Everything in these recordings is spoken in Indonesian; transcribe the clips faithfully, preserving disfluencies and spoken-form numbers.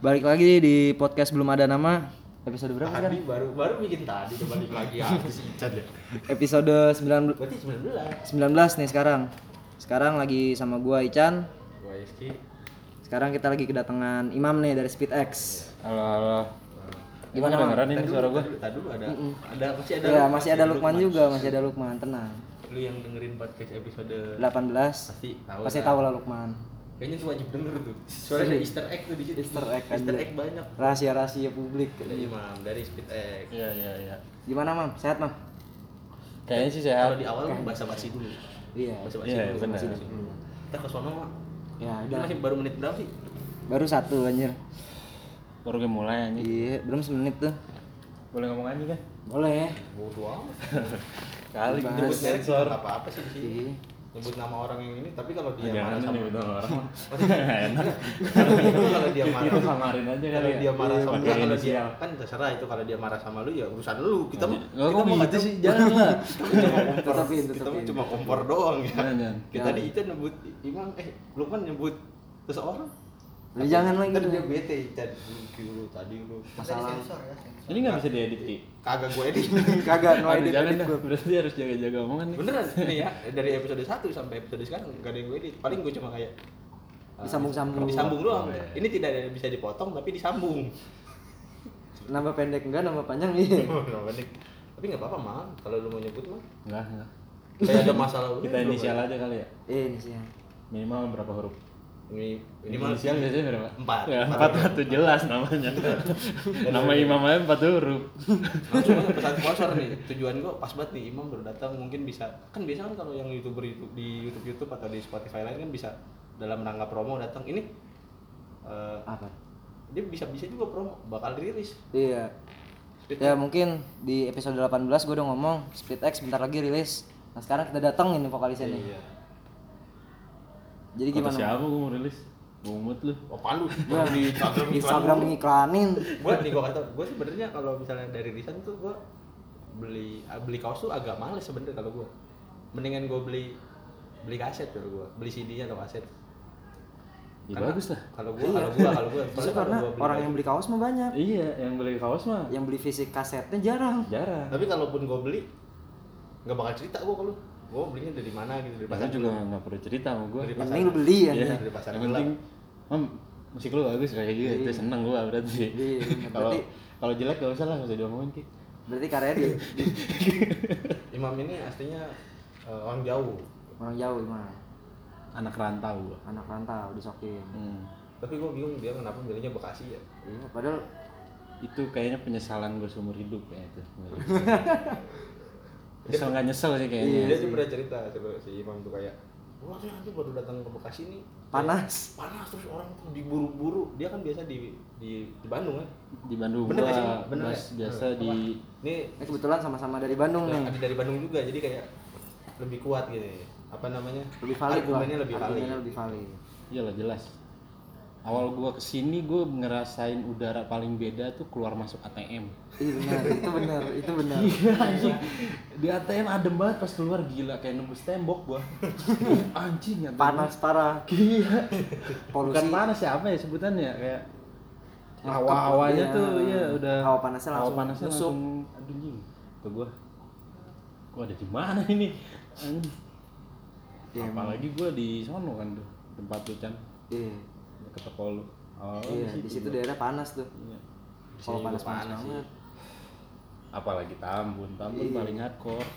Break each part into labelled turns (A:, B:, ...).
A: Balik lagi di podcast belum ada nama. Episode berapa
B: tadi
A: sekarang?
B: baru baru bikin tadi coba balik lagi apa sih Ican ya?
A: Episode sembilan belas.
B: Berarti sembilan belas.
A: sembilan belas nih sekarang. Sekarang lagi sama gua Ican.
B: Gua Iski.
A: Sekarang kita lagi kedatangan Imam nih dari SpeedX.
C: Halo halo.
A: Gimana,
C: Emang kedengeran ini
B: Tadi
C: suara
B: dulu-
C: gua?
B: tadi- Tadi dulu ada
A: Mm-mm.
B: ada masih ada.
A: Iya, masih ada Lukman juga, masih ada Lukman, tenang.
B: Lu yang dengerin podcast episode
A: delapan belas.
B: pasti tahu.
A: Pasti
B: lah.
A: tahu lah Lukman.
B: Kayaknya tuh wajib denger tuh. Soalnya ada Easter egg tuh di situ.
A: Easter egg kan.
B: Easter egg banyak.
A: Rahasia-rahasia publik.
B: Dari Imam, dari SpeedX.
C: Iya iya iya.
A: Gimana, Mam? Sehat, Mam?
C: Kayaknya sih
B: Kalau
C: sehat.
B: di awal basa-basi dulu.
A: Iya.
B: Basa-basi
C: Iya,
B: dulu.
C: benar.
B: basa-basi dulu. Kita ke sono mah.
A: Ya,
B: Ini
A: udah.
B: masih baru menit berapa sih?
A: Baru satu anjir.
C: Baru gue mulai anjing.
A: Iya, belum semenit tuh.
C: Boleh ngomong anjing kan?
A: Boleh.
B: Bodoh amat.
C: Kali
A: Bahas.
B: Nyebut merek
C: sensor.
B: juga apa-apa sih di sini.
A: Iya.
B: Nyebut nama orang yang ini, tapi kalau dia
C: Jangan
B: marah sama
C: nih udah orang.
B: Enak. kalau dia marah
C: Itu samarin aja
B: kalau
C: kali ya.
B: dia marah sama
C: Pakai
B: dia, kalau dia
C: inisial.
B: kan terserah itu kalau dia marah sama lu ya urusan lu. Kita mah
C: Nggak,
B: kita
C: kok
B: mah
C: gitu sih? Jangan lah.
B: Kita mah cuma kompor.
A: Tetepin,
B: Kita mah
A: tetepin.
B: cuma kompor doang ya.
C: Jangan, jangan.
B: Kita tadi itu nyebut Imam eh Lukman nyebut seseorang.
A: Lu jangan lagi
B: Tadi
A: tuh.
B: dia bete tadi lu tadi lu.
A: Masalah.
C: Ini nggak bisa diedit Ki.
B: Kagak gue edit.
A: Kagak no
C: Aduh,
A: edit
C: jangan
A: edit
C: dah.
A: gua.
C: Berarti harus jaga-jaga omongan nih.
B: Beneran nih ya dari episode satu sampai episode sekarang enggak ada yang gue edit. Paling gue cuma kayak uh,
A: Disambung-sambung.
B: Disambung doang.
C: Oh, iya.
B: Ini tidak ada yang bisa dipotong tapi disambung.
A: Nambah pendek enggak, nambah panjang iya.
B: Nggak pendek. Tapi nggak apa-apa mah kalau lu mau nyebut mah.
C: Enggak, enggak.
B: Kayak ada masalah lu.
C: Kita inisial aja kali ya.
A: Eh, ini sih.
C: Minimal berapa huruf?
B: Ini ini mah
C: Inisial biasanya berapa?
B: Empat.
C: Ya,
B: Empat.
C: empat itu jelas namanya. Nama imam aja empat huruf.
B: Langsung aja pesan sponsor nih. Tujuan gua pas banget nih Imam baru datang mungkin bisa. Kan biasa kan kalau yang YouTuber YouTube di YouTube YouTube atau di Spotify lain kan bisa dalam rangka promo datang. Ini eh,
A: Apa?
B: dia bisa bisa juga promo bakal dirilis.
A: Iya. Ya mungkin di episode delapan belas gue udah ngomong SpeedX bentar lagi rilis. Nah sekarang kita datengin nih vokalisnya nih.
B: Iya.
A: Jadi
C: Kata
A: gimana?
C: siapa gue mau rilis? Bumut lu.
B: Oh palu.
A: Gua
B: di Instagram
A: Instagram mengiklanin.
B: Gua nih gua kata gua sebenarnya kalau misalnya dari Risan tuh gua beli beli kaos tuh agak males sebenarnya kalau gua. Mendingan gua beli beli kaset kalau gua, beli C D-nya atau kaset.
C: Ya
B: Karena
C: bagus lah.
B: Kalau gua kalau gua kalau gua
A: Justru karena orang yang beli kaos mah banyak.
C: Iya, yang beli kaos mah
A: Yang beli fisik kasetnya jarang.
C: jarang.
B: tapi kalaupun gua beli nggak bakal cerita gua kalau gua belinya dari mana gitu dari
C: Pasar
B: pasar
C: juga nggak perlu cerita sama gue.
B: Dari
A: Yang
B: pasar.
A: penting lu beli ya.
C: Iya.
B: Dari pasar
C: Yang
B: gelap.
C: penting, Mam, musik lu bagus kayak gitu.
A: Iya.
C: Itu seneng gue berarti.
A: Iya, bener.
C: Kalau
A: Berarti-
C: kalau jelek gak usah lah, gak usah diomongin Ki.
A: Berarti karya dia
B: Imam ini aslinya eh, orang jauh
A: orang jauh gimana?
C: Anak rantau gua.
A: Anak rantau disokin.
C: Hmm.
B: tapi gua bingung dia kenapa milihnya Bekasi ya.
A: Iya, padahal
C: Itu kayaknya penyesalan gue seumur hidup kayak itu. Nyesel nggak nyesel sih kayaknya.
B: Dia tuh pernah cerita coba si Imam tuh kayak wah nanti baru datang ke Bekasi nih
A: panas.
B: panas terus orang tuh diburu-buru. Dia kan biasa di di, di Bandung kan.
C: Di Bandung
B: Bener
C: gua
B: nggak sih? Bener
C: bas-
B: nggak?
C: biasa
B: Bener.
C: di
B: Nih
A: Eh, kebetulan sama-sama dari Bandung nih.
B: ada dari Bandung juga jadi kayak lebih kuat gitu. ya. Apa namanya?
A: Lebih valid lah.
B: Argumennya lebih valid.
A: Argumennya lebih valid.
C: iyalah jelas. Awal gua kesini gua ngerasain udara paling beda tuh keluar masuk A T M.
A: Iya benar, itu benar, itu benar.
C: Iya anjing. Di A T M adem banget pas keluar gila kayak nembus tembok gua. Anjing ya.
A: Panas parah.
C: Gila.
A: Polusi.
C: Bukan panas ya apa ya sebutannya kayak
A: Ya,
C: hawa-hawanya
A: iya.
C: tuh ya udah
A: Hawa panasnya
C: hawa
A: langsung
C: panasnya
A: nusuk.
C: langsung aduh anjing. Tuh gua. Gua ada di mana ini? Anjing.
A: Iya, emang.
C: Apalagi gua di sono kan tuh tempat lu Chan
A: Iya.
C: ke toko lu. Oh,
A: Iya, di situ
C: gua.
A: daerah panas tuh.
C: Iya. Di
A: Kalau
C: sini juga
A: panas-panas
C: panas sih.
A: banget.
C: Apalagi Tambun, Tambun
A: Iya.
C: paling hardcore.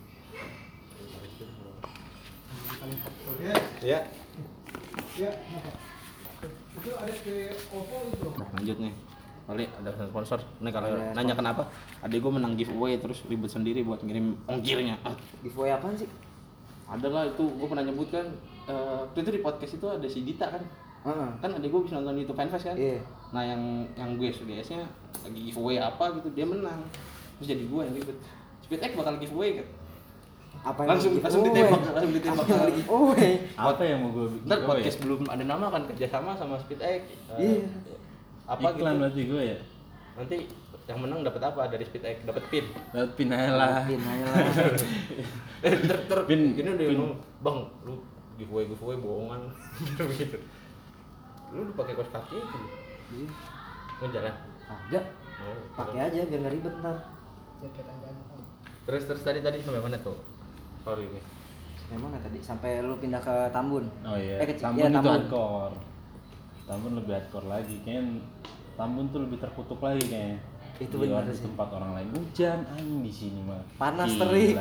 B: Ya.
D: Ya, itu ada ke Oppo itu.
B: Nah, lanjut nih. Balik ada pesan sponsor. Nih kalau
A: Ada
B: nanya kenapa? Adik gue menang giveaway terus ribet sendiri buat ngirim ongkirnya. Ah,
A: Giveaway apaan sih?
B: ada lah itu gue pernah nyebut kan. eh, waktu itu di podcast itu ada si Dita kan.
A: Heeh.
B: Kan adik gue bisa nonton YouTube Fanfest kan.
A: Iya.
B: Nah yang yang gue S D S-nya lagi giveaway apa gitu dia menang. Terus jadi gue yang ribet. SpeedX bakal giveaway kan.
A: Apa
B: Langsung
A: lagi
B: langsung
A: giveaway?
B: ditembak, langsung ditembak.
A: Apa yang lagi giveaway?
C: Apa yang mau gue bikin?
B: Ntar
C: Oh,
B: podcast
C: ya?
B: belum ada nama kan kerjasama sama SpeedX. Eh,
A: Iya.
B: Apa
C: Iklan
B: gitu.
C: berarti gue ya?
B: Nanti yang menang dapat apa dari SpeedX? Dapat pin.
C: Dapat pin aja lah.
A: Pin aja lah.
B: Eh, ter ter
C: Pin-
B: ini udah
C: pin.
B: ngomong, bang, lu giveaway giveaway bohongan, gitu. Lu udah pakai kaos kaki itu.
A: Iya.
B: Oh jalan.
A: Ada.
B: Oh,
A: Pakai aja biar nggak ribet ntar.
D: Jaketan jantan.
B: Terus terus tadi tadi sampai mana tuh? Sorry ini.
A: Emang nggak tadi sampai lu pindah ke Tambun.
C: Oh iya.
A: Eh, kecil.
C: Tambun
A: Iya,
C: itu
A: Tambun.
C: hardcore. Tambun lebih hardcore lagi. Kayaknya Tambun tuh lebih terkutuk lagi kayaknya.
A: Itu
C: Di
A: benar
C: orang-
A: sih.
C: tempat orang lain hujan anjing di sini mah.
A: Panas
C: Gila.
A: terik.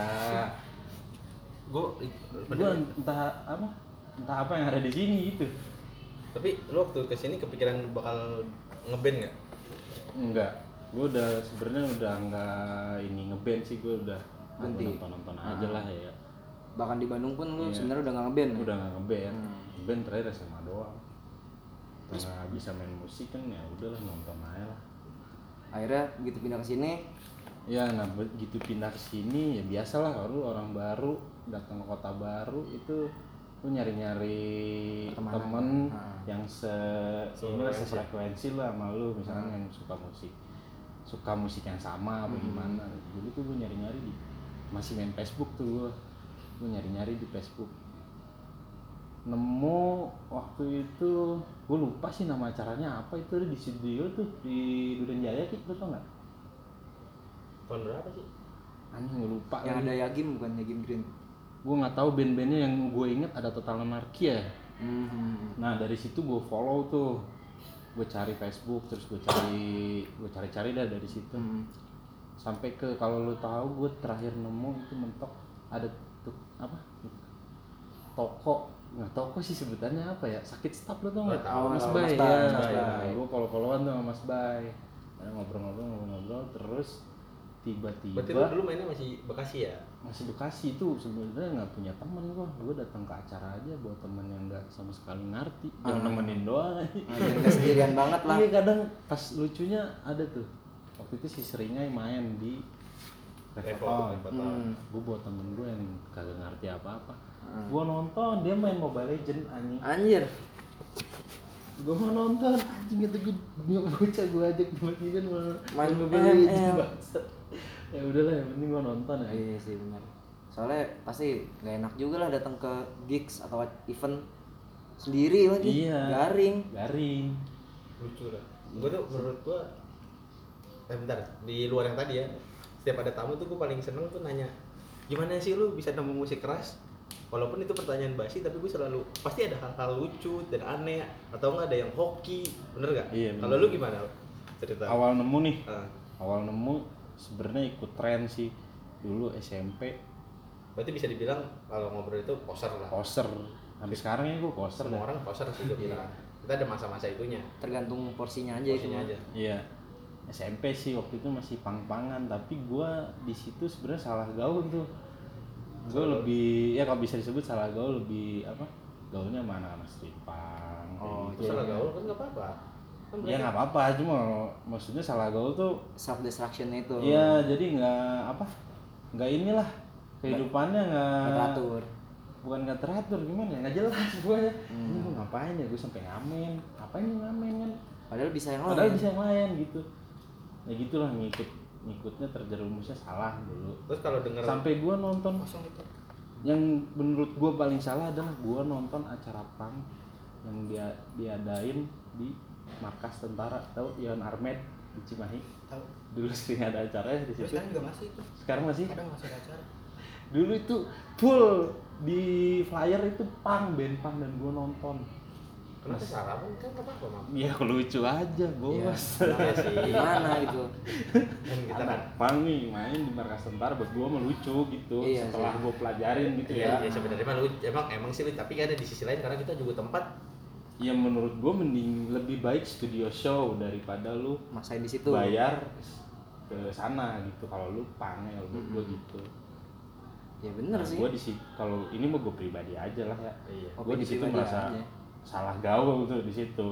B: Gue
C: Gua entah apa entah apa yang ada di sini gitu.
B: tapi lu waktu kesini kepikiran bakal ngeband nggak?
C: Enggak. Gue udah sebenarnya udah enggak ini ngeband sih, gue udah
A: Berhenti.
C: nonton-nonton aja lah ya.
A: Bahkan di Bandung pun lu
C: Iya.
A: sebenarnya udah nggak ngeband. ya?
C: Udah nggak ngeband.
A: Hmm.
C: Ngeband terakhir S M A doang. Karena bisa main musik kan ya udahlah nonton aja lah.
A: Akhirnya begitu pindah ke sini,
C: Ya, nah begitu pindah ke sini ya biasalah kalau orang baru datang ke kota baru itu lu nyari-nyari
A: Pertemanan.
C: temen
A: Ah.
C: yang se ini lah,
B: Sefrekuensi.
C: sefrekuensi lah sama lu misalnya
A: Ah.
C: yang suka musik suka musik yang sama apa
A: Hmm.
C: gimana. Dulu tuh gue nyari-nyari di masih main Facebook tuh gue gue nyari-nyari di Facebook, nemu waktu itu gue lupa sih nama acaranya apa, itu ada di studio tuh di Duren Jaya gitu, lu tau nggak?
B: Tahun berapa sih?
C: Anjing gue lupa
A: yang
C: lagi.
A: ada Yagim bukan Yagim Green.
C: Gue nggak tahu band-bandnya, yang gue inget ada Total Anarchy ya.
A: Hmm.
C: Nah dari situ gue follow tuh, gue cari Facebook, terus gue cari gue cari-cari dah dari situ
A: Hmm.
C: sampai ke, kalau lo tahu gue terakhir nemu itu mentok ada tuh apa toko, nggak toko sih sebutannya apa ya, Sakit Stop lo tau nggak?
B: Nggak tahu,
C: Mas
A: tahu,
C: Bay
A: Mas
C: ya,
A: Bay, Mas Bay.
C: gue follow-followan tuh sama Mas Bay. Nah, ngobrol-ngobrol ngobrol-ngobrol terus tiba-tiba
B: Berarti lu dulu mainnya masih Bekasi ya?
C: masih Bekasi tuh sebenarnya nggak punya temen gua gua datang ke acara aja buat temen yang nggak sama sekali ngerti, yang
A: Ah.
C: nemenin doang aja.
A: Nah, biar nggak sendirian banget lah.
C: Iya, kadang pas lucunya ada tuh waktu itu si Seringai main di
B: Revo,
C: Revoton.
B: Revoton.
A: Hmm.
C: Gua buat temen gua yang kagak ngerti apa-apa,
A: Hmm.
C: gua nonton dia main Mobile Legend anjing,
A: Anjir.
C: gua mau nonton anjing itu gua bocah gua ajak tiba-tiba
A: Main
C: Mobile
A: M
C: Legend
A: L.
C: bangsat. Ya udahlah yang penting gua nonton ya.
A: Iya sih benar. Soalnya pasti nggak enak juga lah datang ke gigs atau event sendiri lagi.
C: Iya.
A: Garing.
C: Garing.
B: Lucu lah. Gue tuh menurut gue, eh bentar, di luar yang tadi ya, setiap ada tamu tuh gue paling seneng tuh nanya, gimana sih lu bisa nemu musik keras? Walaupun itu pertanyaan basi, tapi gue selalu pasti ada hal-hal lucu dan aneh, atau enggak ada yang hoki, bener gak?
C: Iya, bener.
B: Kalau lu gimana cerita?
C: Awal nemu nih,
B: Ah,
C: awal nemu sebenarnya ikut tren sih dulu S M P,
B: berarti bisa dibilang kalau ngobrol itu poser lah.
C: poser. Sampai sekarang ya gue poser
B: Semua
C: dah.
B: orang poser sih gue bilang. Kita ada masa-masa itunya.
A: Tergantung porsinya aja itu.
B: Porsinya
A: mah.
B: aja.
C: Iya. S M P sih waktu itu masih pang-pangan, tapi gue di situ sebenarnya salah gaul tuh. Gue
B: Salah gaul.
C: lebih ya kalau bisa disebut salah gaul, lebih apa? Gaulnya mana anak street punk. kayak
A: Oh,
C: gitu.
B: Terus salah gaul kan nggak apa-apa. Kan
C: Ya nggak apa-apa, cuma maksudnya salah gaul tuh.
A: Self destruction itu.
C: Iya, jadi nggak apa? Nggak inilah kehidupannya nggak
A: Nggak teratur.
C: bukan nggak teratur, gimana ya, nggak jelas pokoknya.
A: Hmm.
C: Ini gue ngapain ya, gue sampai ngamen, ngapain gue ngamen kan,
A: Padahal bisa yang lain.
C: padahal bisa yang lain gitu. Ya gitulah, ngikut ngikutnya terjerumusnya salah dulu.
B: Terus kalau denger
C: Sampai gue nonton,
B: kosong itu.
C: yang menurut gue paling salah adalah gue nonton acara punk yang dia diadain di markas tentara, tahu Ion Armed di Cimahi.
D: Tahu.
C: Dulu sering ada acaranya di
D: Terus
C: situ.
D: sekarang juga masih itu.
C: Sekarang masih?
D: Kadang masih ada acara.
C: Dulu itu full di flyer itu punk, band punk, dan gue nonton.
B: Kenapa salah pun kan nggak apa-apa mam.
C: Ya lucu aja bos.
A: Iya.
B: Iya sih.
A: Gimana gitu.
B: Kan kita kan.
C: Anak punk nih main di markas tentara, buat gue mah lucu gitu.
A: Iya
C: Setelah
A: sih.
C: gue pelajarin gitu
B: Iya,
C: ya.
B: ya sebenarnya mah lu emang emang sih lu, tapi kan ada di sisi lain karena kita juga tempat
C: Ya menurut gue mending lebih baik studio show daripada lu
A: Maksain di situ.
C: bayar ke sana gitu. Kalau lu punk ya menurut gue
A: Mm-mm.
C: gitu.
A: Ya bener sih.
C: Gue di situ, kalau ini mah gue pribadi aja lah ya.
B: iya.
C: Gue di situ
A: pribadi
C: merasa
A: aja.
C: salah gaul tuh di situ.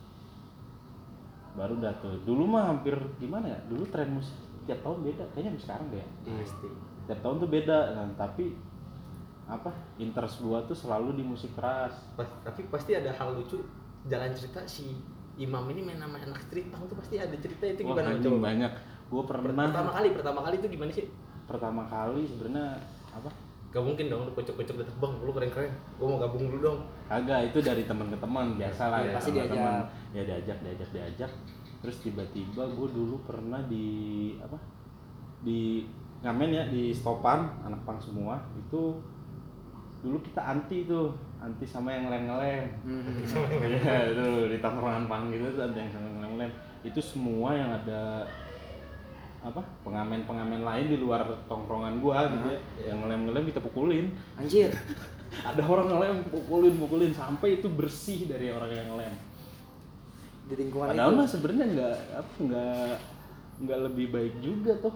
C: Baru dah tuh. Dulu mah hampir gimana ya? Dulu tren musik tiap tahun beda. Kayaknya sampai sekarang deh.
A: Iya.
B: Pasti.
C: Tiap tahun tuh beda. Nah, tapi apa? Interest gua tuh selalu di musik keras.
B: Pas- tapi pasti ada hal lucu jalan cerita si Imam ini main nama anak street punk tuh pasti ada cerita itu
C: Wah,
B: gimana
C: anjing
B: coba?
C: banyak. Gua pernah
B: Pertama kali, pertama kali itu gimana sih?
C: pertama kali sebenarnya apa?
B: Gak mungkin dong lu kocok-kocok datang, bang lu keren-keren, gua mau gabung dulu dong.
C: Agak itu dari teman ke teman biasa lah
B: Iya,
C: ya.
A: pasti
C: sama
A: diajak.
C: teman. Ya diajak, diajak, diajak. Terus tiba-tiba gue dulu pernah di apa di ngamen ya di stopan anak pang semua itu dulu kita anti tuh anti sama yang ngelem-ngelem. Iya tuh di tongkrongan pang gitu tuh ada yang sama ngelem-ngelem. Itu semua yang ada apa pengamen-pengamen lain di luar tongkrongan gua gitu ya yang ngelem-ngelem kita pukulin.
A: Anjir.
C: Ada orang ngelem pukulin pukulin sampai itu bersih dari orang yang ngelem.
A: Di lingkungan
C: Padahal
A: itu.
C: mah sebenarnya nggak apa nggak nggak lebih baik juga tuh.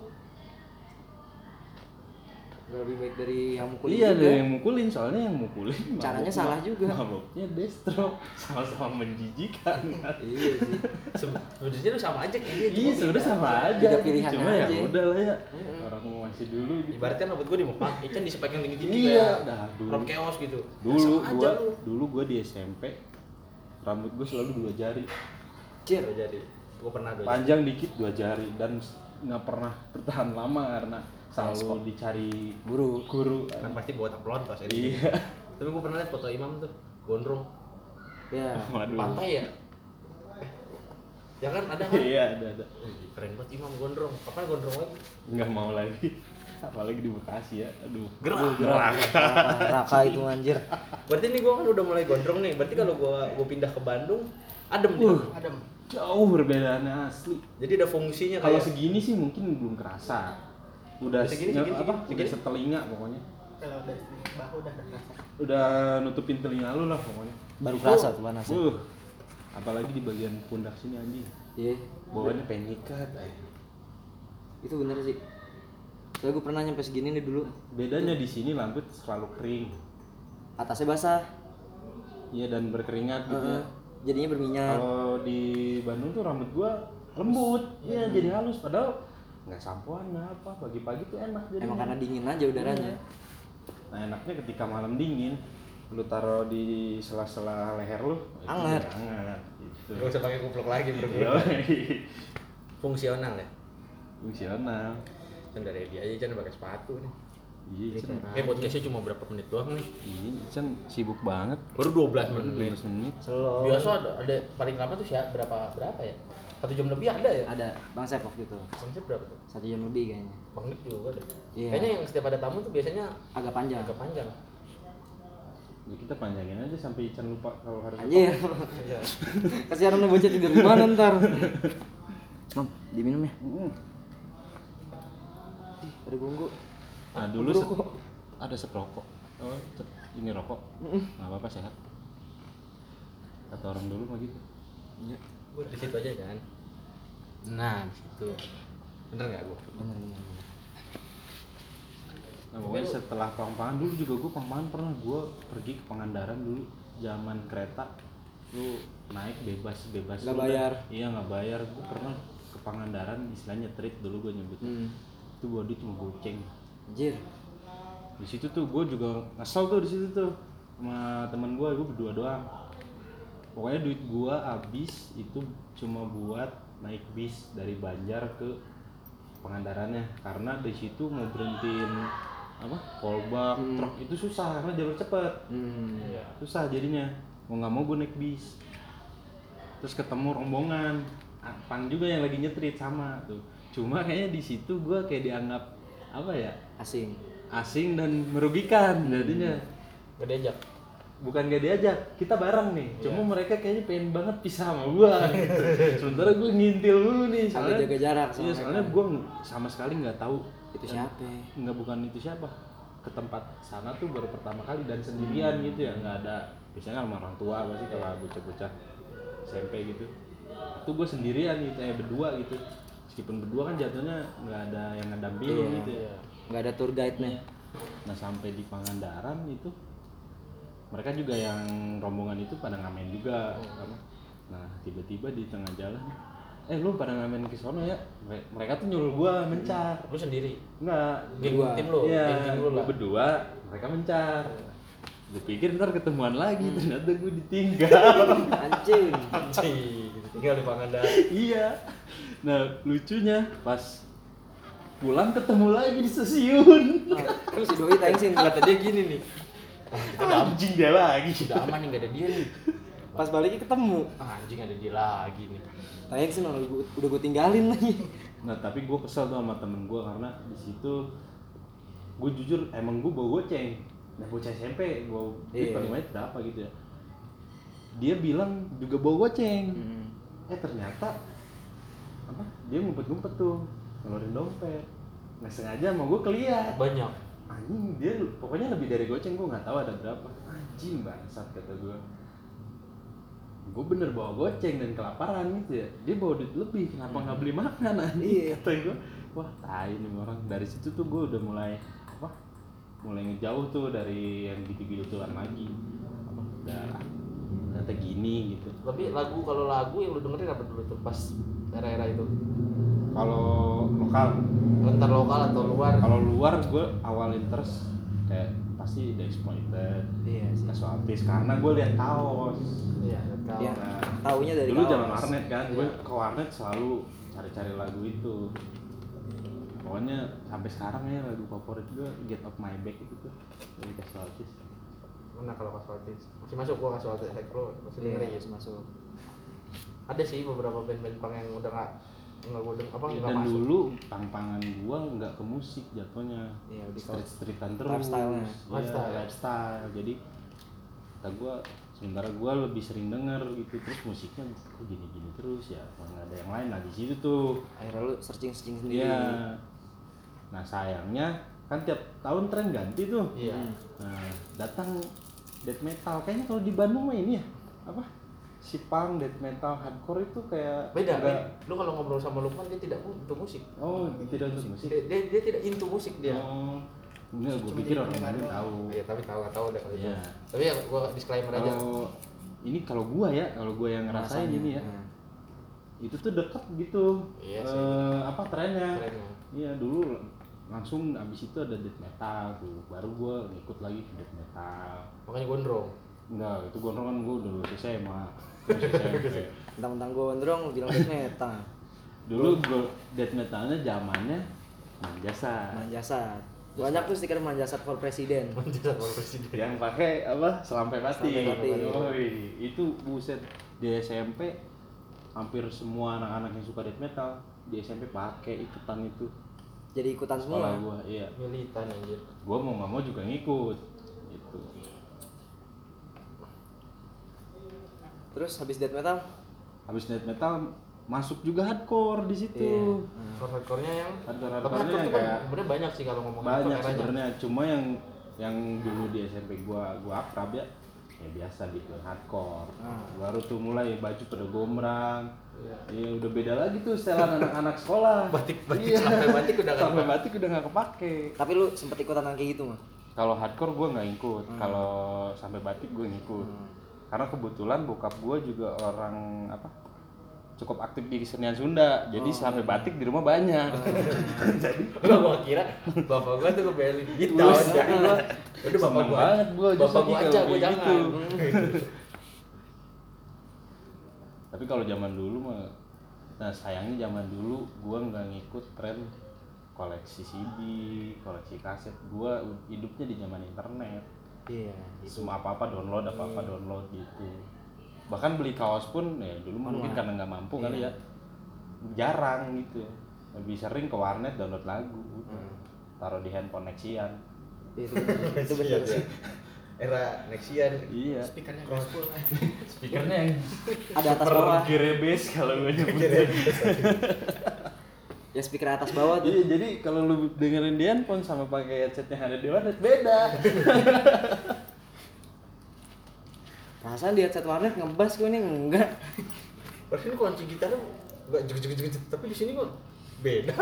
A: Gak lebih baik dari yang mukulin
C: Iya
A: juga.
C: dari yang mukulin soalnya yang mukulin
A: Caranya
C: mabuk-
A: salah juga.
C: Mabuknya destro sama-sama menjijikan.
A: Iya sih.
B: Sebenarnya lu sama aja kayak gitu.
C: Iya sebenarnya sama aja.
A: Beda pilihan
C: Cuma
A: aja.
C: ya udah lah ya. Orang mau masih dulu gitu.
B: Ibaratkan rambut gua di Mekah, Ican di spek yang tinggi-tinggi
C: Iya,
B: kayak
C: dah, dulu.
B: Rob Chaos gitu.
C: Dulu
B: Sama aja
C: gua
B: lu.
C: dulu gua di S M P rambut gua selalu dua jari.
A: Cir.
B: Udah jadi. Gua pernah dulu.
C: Panjang dikit dua jari dan nggak pernah bertahan lama karena selalu dicari
A: Guru.
C: guru.
B: Kan pasti buat upload pas
C: Iya.
B: Tapi gua pernah lihat foto Imam tuh, gondrong.
A: Ya.
C: Waduh.
B: Pantai ya? Ya kan ada kan?
C: Iya, ada ada.
B: Wih, keren banget Imam gondrong. Kapan gondrong lagi?
C: Nggak mau lagi. Apalagi di Bekasi ya. Aduh.
B: Gerak.
C: Gerak.
A: Raka, Raka itu anjir.
B: Berarti nih gua kan udah mulai gondrong nih. Berarti kalau gua gua pindah ke Bandung, adem
C: Uh.
B: nih. Adem.
C: Jauh perbedaannya asli.
B: Jadi ada fungsinya
C: Kalau
B: kayak
C: segini sih mungkin belum kerasa. Udah
B: Segini,
C: se-
B: segini,
C: apa?
B: segini,
C: Udah
B: segini.
C: setelinga pokoknya.
D: Kalau dari bahu udah terasa.
C: Udah nutupin telinga lu lah pokoknya.
A: Baru kerasa tuh panasnya.
C: Uh. Apalagi di bagian pundak sini anjing.
A: Iya.
C: Bawaannya pengen nyikat. ay.
A: Itu bener sih. Soalnya gue pernah nyampe segini nih dulu.
C: Bedanya di sini rambut selalu kering.
A: Atasnya basah.
C: Iya dan berkeringat gitu.
A: Heeh.
C: ya.
A: Jadinya berminyak.
C: Kalau di Bandung tuh rambut gua lembut, iya jadi halus padahal nggak sampoan nggak apa pagi-pagi tuh enak jadi.
A: Emang karena dingin aja udaranya.
C: Nah enaknya ketika malam dingin, lu taruh di sela-sela leher lu, itu
A: Hangat.
C: jadi hangat. Gitu.
B: Gak usah pakai kupluk lagi bro.
C: Yoi.
B: Fungsional ya.
C: Fungsional.
B: Kan dari dia aja jangan pakai sepatu nih.
C: Iya, Chan.
B: Eh podcastnya cuma berapa menit doang nih?
C: Iya, Chan sibuk banget.
B: Baru dua belas
C: dua
B: menit.
C: belas menit.
A: Slow.
B: Biasa ada, ada paling lama tuh sih berapa berapa ya? Satu jam lebih ada ya?
A: Ada Bang Sep waktu itu.
B: Konsep berapa tuh?
A: Satu jam lebih kayaknya.
B: Bang Nik juga deh.
A: Iya.
B: Kayaknya yang setiap ada tamu tuh biasanya
A: Agak panjang.
B: agak panjang.
C: Ya, kita panjangin aja sampai Ican lupa kalau harus.
A: Anjir.
B: Iya.
A: Kasihan orang bocah tidur di mana ntar. Mam, diminum ya.
C: Mm.
A: Ih, ada gonggo.
C: Nah dulu
A: Ada
C: set-
A: rokok.
C: ada set rokok. Oh, set- ini rokok. Nggak apa-apa sehat. Kata orang dulu mah gitu.
A: Iya.
B: Gua di situ aja kan. Nah, di situ. Bener nggak gua?
A: Bener bener. bener.
C: Nah pokoknya setelah Pang-Pangan dulu juga gue Pang-Pangan pernah gue pergi ke Pangandaran dulu zaman kereta lu naik bebas bebas
A: Nggak
C: lu dah.
A: bayar.
C: Iya nggak bayar gue pernah ke Pangandaran istilahnya treat dulu gue nyebutnya
A: Hmm.
C: itu body cuma goceng
A: Anjir.
C: di situ tuh gue juga ngesel tuh di situ tuh sama teman gue gue berdua doang pokoknya duit gue habis itu cuma buat naik bis dari Banjar ke Pangandarannya karena di situ mau berhentiin apa kolbak
A: Hmm.
C: truk itu susah karena jalur cepet
A: Hmm.
C: susah jadinya mau nggak mau gue naik bis terus ketemu rombongan Pang juga yang lagi nyetrit sama tuh cuma kayaknya di situ gue kayak dianggap apa ya
A: Asing.
C: asing dan merugikan jadinya
B: Gak diajak.
C: bukan gak diajak kita bareng nih cuma mereka kayaknya pengen banget pisah sama gue gitu. sementara gue ngintil dulu nih
A: Agak
C: soalnya
A: jaga jarak sama
C: iya
A: mereka.
C: soalnya gue sama sekali nggak tahu
A: Itu siapa?
C: nggak bukan itu siapa ke tempat sana tuh baru pertama kali dan sendirian gitu ya nggak ada biasanya sama orang tua pasti kalau bocah-bocah S M P gitu itu gue sendirian gitu ya berdua gitu meskipun berdua kan jatuhnya nggak ada yang ngedampingin
A: Iya.
C: gitu ya
A: Nggak ada tour guide nih.
C: nah sampai di Pangandaran itu mereka juga yang rombongan itu pada ngamen juga apa. Nah tiba-tiba di tengah jalan eh lu pada ngamen ke sono ya Mere- mereka tuh nyuruh gua mencar
B: Lu sendiri.
C: enggak
B: Geng
A: Berdua.
B: tim lu,
C: iya
B: geng tim lu
C: gua
B: lah.
C: berdua mereka mencar gue pikir ntar ketemuan lagi ternyata gue ditinggal
A: Anjing.
B: Anjing, tinggal di Pangandaran.
C: iya nah lucunya pas pulang ketemu lagi di stasiun
A: Terus si doi thanksin
B: Kata dia gini nih. Ah, kita udah aman,
C: anjing dia lagi
B: udah aman nih, gak ada dia nih.
A: Pas baliknya ketemu.
B: Ah, anjing ada dia lagi nih.
A: Tanya sih malah gua, udah gue tinggalin lagi.
C: Nah tapi gue kesel tuh sama temen gue karena di situ gue jujur emang gue bawa goceng. Nah bocah S M P gue
A: Iya.
C: paling banyak berapa gitu ya. Dia bilang juga bawa goceng.
A: Hmm.
C: Eh ternyata apa? Dia ngumpet-ngumpet tuh ngeluarin dompet. Nggak sengaja sama gue keliat.
B: Banyak.
C: Anjing dia pokoknya lebih dari goceng, gue nggak tahu ada berapa. Anjing bangsat kata gue. Gue bener bawa goceng dan kelaparan gitu ya. Dia bawa duit lebih, kenapa nggak beli makan anjing?
A: Iya.
C: Kata gue, wah tai nih orang. Dari situ tuh gue udah mulai apa? Mulai ngejauh tuh dari yang gitu-gituan lagi. Apa? Udah ternyata gini gitu.
B: Tapi lagu kalau lagu yang lu dengerin apa dulu tuh pas era-era itu?
C: Kalau lokal,
B: Entar lokal atau luar?
C: kalau luar gue awalin terus kayak pasti The Exploited,
A: Iya sih.
C: Casualties karena gue lihat kaos.
B: Iya, tahu.
A: Ya,
C: Nah,
A: taunya dari
C: dulu
A: kaos.
C: zaman warnet kan, gue
B: Iya.
C: ke warnet selalu cari-cari lagu itu. Pokoknya sampai sekarang ya lagu favorit gue Get Off My Back itu tuh dari Casualties.
B: Mana kalau Casualties? Masih masuk gua Casualties Efek Pro, masih
A: Iya,
B: dengerin ya.
A: masuk.
B: Ada sih beberapa band-band punk yang udah nggak nggak gua denger apa nggak
C: Dan
B: masuk.
C: dulu pang-pangan gue nggak ke musik jatuhnya,
A: Iya, lebih ke
C: street-streetan terus.
A: lifestyle-nya.
C: Iya,
B: Lifestyle.
C: lifestyle. Jadi kata gue sementara gue lebih sering denger gitu, terus musiknya kok gini-gini terus ya, nggak ada yang lain lah di situ tuh.
A: Akhirnya lu searching-searching sendiri.
C: Iya. Nah sayangnya kan tiap tahun tren ganti tuh.
B: Iya.
C: Nah datang death metal, kayaknya kalau di Bandung mah ini ya apa? Si punk, death metal, hardcore itu kayak
B: Beda,
C: agak-
B: men. Lu kalau ngobrol sama Lukman dia tidak into musik.
C: Oh tidak untuk musik.
B: Dia, dia, dia tidak into musik dia.
C: Oh, enggak, gue
D: Cuma
C: pikir
D: jadi
C: orang
D: pendengar
C: Bandung
D: doang.
C: tahu.
B: Iya, tapi tahu nggak tahu deh kalau itu.
C: Iya.
B: Tapi ya gua disclaimer aja.
C: Kalau ini kalau gua ya, kalau gua yang ngerasain
A: Rasanya.
C: ini ya,
A: Nah.
C: itu tuh deket gitu.
B: Iya sih.
C: Eh, apa trennya?
B: Trennya.
C: Iya dulu langsung abis itu ada death metal tuh, baru gua ngikut lagi ke death metal.
B: Makanya gondrong.
C: Enggak, itu gua kan gua udah lulus S M A. Lulus S M P.
A: Tentang-tentang gue gondrong, lu bilang death metal.
C: Dulu gua death metalnya zamannya Manjasa.
A: Manjasat. Banyak tuh stiker Manjasat for Presiden.
B: Manjasa kalau presiden.
C: Yang pakai apa? Selampai batik.
A: Selampai batik.
C: Oi, itu buset di S M P hampir semua anak-anak yang suka death metal di S M P pakai ikutan itu.
A: Jadi ikutan
C: Sekolah
A: semua.
C: gua, iya.
B: Militan anjir.
C: Gua mau nggak mau juga ngikut. Gitu.
A: Terus habis death metal?
C: Habis death metal masuk juga hardcore di situ.
A: Iya.
B: Hardcore-hardcore-nya yang
C: Hardcore
B: tapi
C: hardcore
B: hardcore
C: yang
B: tuh kan
C: kayak
B: sebenarnya banyak sih kalau ngomong
C: banyak
B: hardcore eranya.
C: sebenarnya. Cuma yang yang dulu di S M P gua gua akrab ya, ya biasa gitu hardcore.
A: Ah.
C: Baru tuh mulai baju pada gombrang.
B: Iya.
C: Iya udah beda lagi tuh setelan anak-anak sekolah.
B: Batik- batik,
C: Iya.
B: sampai batik udah nggak
C: sampai
B: kepake.
C: batik udah nggak kepake.
A: Tapi lu sempet ikutan yang kayak gitu mah?
C: Kalau hardcore gua nggak ikut. Kalau sampai batik gua ngikut. Karena kebetulan bokap gua juga orang apa? Cukup aktif di kesenian Sunda. Jadi sampai batik di rumah banyak.
B: Gua gua kira bapak gua tuh ngebelin gitu.
C: Terus,
B: Jangan.
C: gua
B: Udah bapak
C: seneng
B: gua.
C: banget gua
B: Bapak
C: justru
B: gua
C: kalau
B: aja gua
C: kayak
B: jangan.
C: gitu. Tapi kalau zaman dulu mah, nah sayangnya zaman dulu gua nggak ngikut tren koleksi C D, koleksi kaset. Gua hidupnya di zaman internet.
A: Iya.
C: Semua apa-apa download, apa-apa download gitu. Bahkan beli kaos pun ya dulu mungkin karena nggak mampu kali ya, jarang gitu. Lebih sering ke warnet download lagu, udah. Taruh di handphone Nexian.
A: Itu bener, itu bener sih.
B: Era Nexian.
C: Iya.
D: Speakernya gospel lah.
C: Speakernya yang
A: Ada atas bawah.
C: gerebes kalau gue nyebutnya.
A: Ya speaker atas bawah tuh.
C: Iya, jadi kalau lu dengerin di handphone sama pakai headset yang ada di warnet beda.
A: Perasaan di headset warnet ngebas gue nih enggak.
B: Berarti ini kunci gitarnya enggak jeg-jeg-jeg tapi di sini kok beda.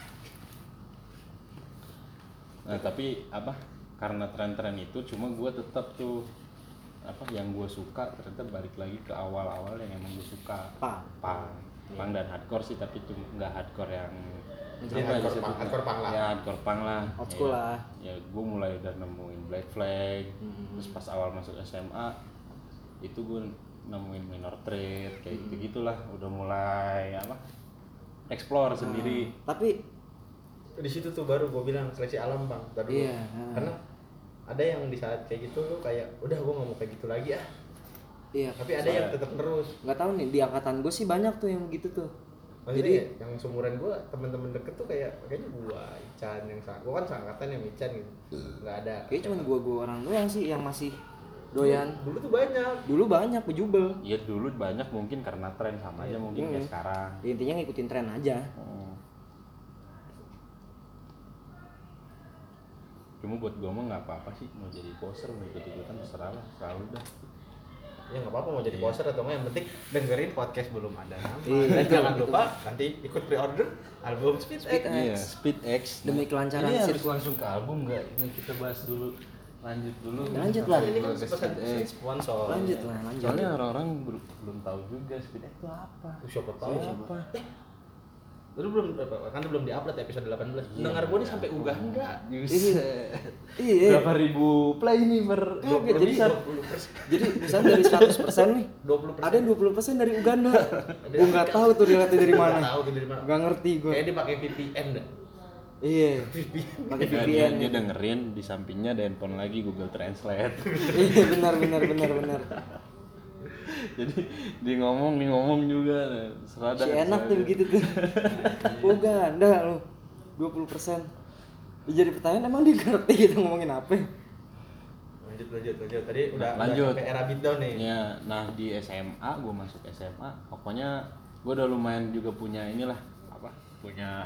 C: Nah, tapi apa? Karena tren-tren itu cuma gue tetap tuh apa yang gue suka ternyata balik lagi ke awal-awal yang emang gue suka.
A: Punk.
C: Punk. Punk dan hardcore sih, tapi itu nggak hardcore yang
B: Ya,
C: apa
B: hardcore
C: disebutnya?
B: punk, hardcore punk lah.
C: Ya hardcore punk lah.
A: Old school
C: Ya,
A: lah.
C: Ya gue mulai udah nemuin Black Flag.
A: Hmm.
C: Terus pas awal masuk S M A itu gue nemuin Minor Threat kayak gitu gitulah. Udah mulai apa? Explore sendiri.
A: Tapi
B: Di situ tuh baru gua bilang seleksi alam, Bang. Tadi
A: Iya, ha.
B: karena ada yang di saat kayak gitu lu kayak udah gua nggak mau kayak gitu lagi ah.
A: Iya.
B: Tapi ada yang tetap terus.
A: Nggak tahu nih di angkatan gue sih banyak tuh yang begitu tuh.
B: Maksudnya
A: Jadi
B: yang seumuran gua, teman-teman deket tuh kayak kayaknya gua, Ican yang sa- gua kan seangkatan yang Ican gitu. Enggak ada.
A: kayak cuma gua-gua orang doang sih yang masih doyan.
B: Dulu tuh banyak.
A: Dulu banyak bejubel.
C: Iya dulu banyak mungkin karena tren sama aja mungkin kayak
A: Hmm.
C: sekarang.
A: Intinya ngikutin tren aja.
C: Hmm. Cuma buat gue mah nggak apa-apa sih mau jadi poser mau ikut ikutan terserah lah selalu dah.
B: Ya nggak apa-apa mau jadi
C: Iya.
B: poser atau enggak, yang penting dengerin podcast belum ada nama.
A: Iya,
B: Dan
A: itu,
B: jangan
A: itu.
B: lupa nanti ikut pre-order album Speed X.
A: Speed X.
C: Iya, Speed X.
A: Demi kelancaran
C: Ini harus
A: sirkuit.
C: langsung ke album nggak? Ini kita bahas dulu. Lanjut dulu.
A: Lanjut
C: Sampai
A: lah.
B: Ini kan
C: ke
B: pesan
C: Speed X.
B: sponsor.
A: Lanjut lah, lanjut.
C: Soalnya orang-orang ber- belum tahu juga Speed X itu apa.
B: Oh, siapa tahu
C: Siapa?
B: Eh, lu belum kan belum diupload episode delapan belas. Pendengar gua nih sampai Uganda.
A: Iya.
C: Berapa ribu play nih per
A: Kagak,
C: per
A: jadi
C: episode?
B: dua puluh persen.
A: Jadi misalnya dari seratus persen nih,
B: dua puluh persen.
A: ada yang dua puluh persen dari Uganda. Gua nggak tahu tuh relate dari
B: Nggak
A: mana.
B: tahu tuh dari mana.
A: Nggak ngerti gua.
B: Kayak dia pakai V P N dah.
A: Iya. Pakai V
C: Dia,
A: P
C: dia,
A: N.
C: dia dengerin di sampingnya ada handphone lagi Google Translate.
A: Iya benar benar benar benar.
C: Jadi dia ngomong, dia ngomong juga. Serada.
A: Si enak tuh begitu tuh. Uganda lu. dua puluh persen. Jadi pertanyaan emang dia ngerti kita ngomongin apa?
B: Lanjut lanjut lanjut. Tadi udah
C: Lanjut.
B: udah sampai era beatdown nih.
C: Ya, nah di S M A gue masuk S M A, pokoknya gue udah lumayan juga punya inilah apa? Punya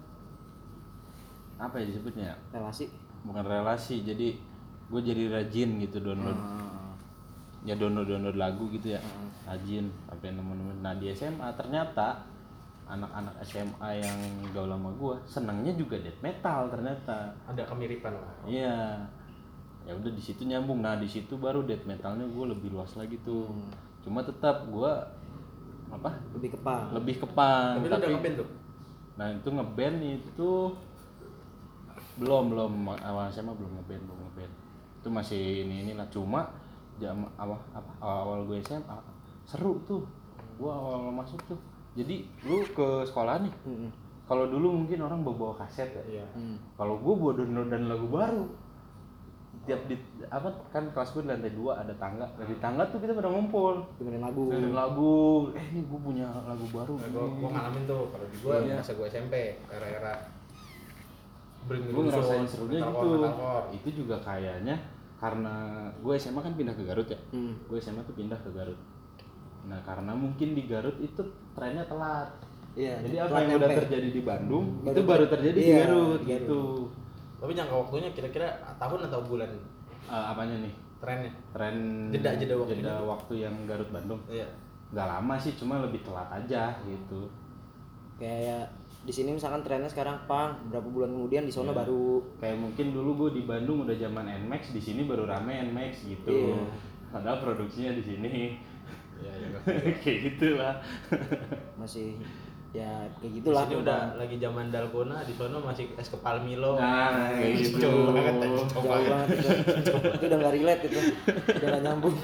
C: apa ya disebutnya?
A: Relasi.
C: Bukan relasi, jadi gue jadi rajin gitu download.
A: Ah.
C: Ya download download lagu gitu ya, rajin sampai nemu-nemu. Nah di S M A ternyata anak-anak S M A yang gaul sama gue senangnya juga death metal ternyata.
B: Ada kemiripan lah.
C: Iya. Ya udah di situ nyambung. Nah, di situ baru death metalnya gue lebih luas lagi tuh. Cuma tetap gue apa?
A: Lebih kepang.
C: Lebih kepang.
B: Tapi lu udah ngeband tuh.
C: Nah, itu ngeband itu belum belum awal S M A belum ngeband, belum ngeband. Itu masih ini inilah cuma jam apa apa awal gue S M A seru tuh. Gue awal masuk tuh. Jadi lu ke sekolah nih.
A: Mm-mm.
C: Kalau dulu mungkin orang bawa kaset ya.
B: Iya.
A: Hmm.
C: Kalau gue bawa downloadan lagu baru, tiap di apa kan kelas gue di lantai dua ada tangga, dari tangga tuh kita pada ngumpul
A: Dengerin lagu.
C: dengerin lagu, eh ini gue punya lagu baru.
B: Nah, gua, gua ngalamin tuh kalau di gua
C: Iya.
B: masa gua S M P era-era Bring Me
C: Gue
B: the
C: ngerasain
B: Horizon,
C: serunya
B: metalcore,
C: gitu.
B: metalcore.
C: Itu juga kayaknya karena gue S M A kan pindah ke Garut ya,
A: Hmm.
C: gue S M A tuh pindah ke Garut. Nah karena mungkin di Garut itu trennya telat.
A: Iya.
C: Jadi apa
A: telat
C: yang udah
A: nyampe.
C: terjadi di Bandung
A: Baru
C: itu baru
A: ter-
C: terjadi di
A: iya,
C: Garut
A: di Garut.
C: gitu.
B: Tapi jangka waktunya kira-kira tahun atau bulan
C: Eh, apanya nih?
B: trennya?
C: Tren
B: Jeda-jeda waktunya.
C: jeda waktu yang Garut Bandung.
B: Iya.
C: Nggak lama sih, cuma lebih telat aja gitu.
A: Kayak di sini misalkan trennya sekarang pang, berapa bulan kemudian di sono
C: Iya.
A: baru
C: Kayak mungkin dulu gue di Bandung udah zaman Nmax, di sini baru rame Nmax gitu.
A: Iya.
C: Padahal produksinya di sini.
B: Iya, iya.
C: Kayak gitulah.
A: masih ya kayak
B: Di
A: gitulah.
B: sini udah lagi zaman Dalgona, di sono masih es kepal Milo.
C: Nah, kayak gitu.
B: Jauh banget, jauh
A: jauh
B: banget.
A: banget itu. Itu udah nggak relate itu. Udah nggak nyambung.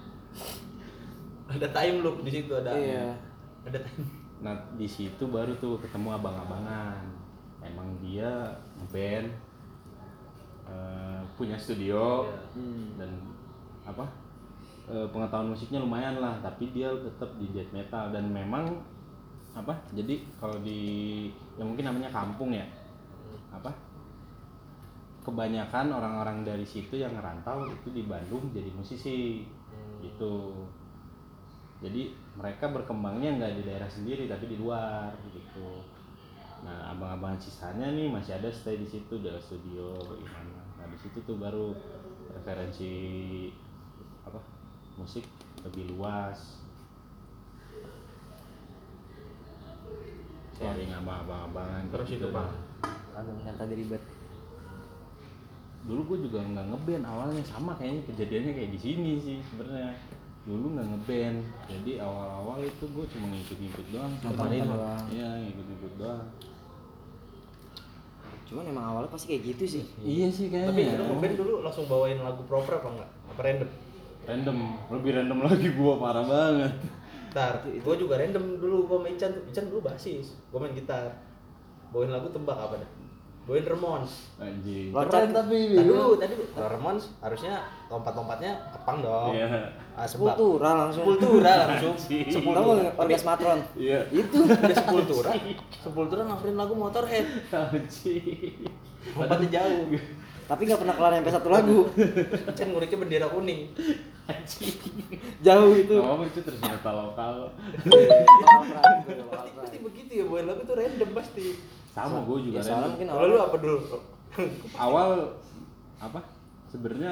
B: Ada time loop di situ ada.
A: Iya.
B: Ada time.
C: Nah, di situ baru tuh ketemu abang-abangan. Emang dia ngeband, eh, punya studio
B: Iya.
A: Hmm.
C: dan apa? eh, pengetahuan musiknya lumayan lah, tapi dia tetap di death metal dan memang apa? Jadi kalau di yang mungkin namanya kampung ya, apa? Kebanyakan orang-orang dari situ yang ngerantau itu di Bandung jadi musisi gitu. Jadi mereka berkembangnya nggak di daerah sendiri tapi di luar gitu. Nah abang-abang sisanya nih masih ada stay di situ di studio bagaimana. Nah di situ tuh baru referensi apa musik lebih luas. Sharing sama abang-abangan
B: Terus
C: gitu.
B: itu, Bang.
A: Aduh, yang tadi ribet.
C: Dulu gue juga nggak ngeband awalnya, sama kayaknya kejadiannya kayak di sini sih sebenarnya. Dulu nggak ngeband, jadi awal-awal itu gue cuma ngikut-ngikut doang.
A: Nontonin
C: Sama-
A: doang.
C: Iya ngikut-ngikut doang.
A: Cuman emang awalnya pasti kayak gitu sih.
C: Iya sih kayaknya.
B: Tapi lu ngeband dulu langsung bawain lagu proper apa enggak? Apa random?
C: Random, lebih random lagi gue parah banget.
B: Gitar. Gua juga random dulu, gua main Ican, Ican dulu basis. Gua main gitar. Bawain lagu tebak apa dah? bawain Ramones.
C: Anjing.
A: Loncat.
C: Keren tapi
B: Tadi dulu, tadi dulu. Kalau Ramones harusnya lompat-lompatnya kepang dong.
C: Iya.
B: Ah, sebab
A: Sepultura langsung.
B: Sepultura langsung.
A: Tahu
B: Sepultura.
A: nggak orgasmatron?
C: Iya.
A: Itu.
B: Udah Sepultura. Sepultura ngafrin lagu Motorhead.
C: Anjing.
B: Lompatnya jauh.
A: Tapi nggak pernah kelar sampai satu lagu.
B: Kan nguriknya bendera kuning.
C: Anjing.
A: Jauh itu.
C: Oh, itu ternyata lokal.
A: Lokal pride, itu, lokal
B: Pasti, pasti
A: pride.
B: begitu ya, bawain lagu tuh random pasti.
C: Sama gue juga.
A: Ya, soalnya
C: random.
A: mungkin
B: Kalau lu apa dulu?
C: Awal apa? Sebenarnya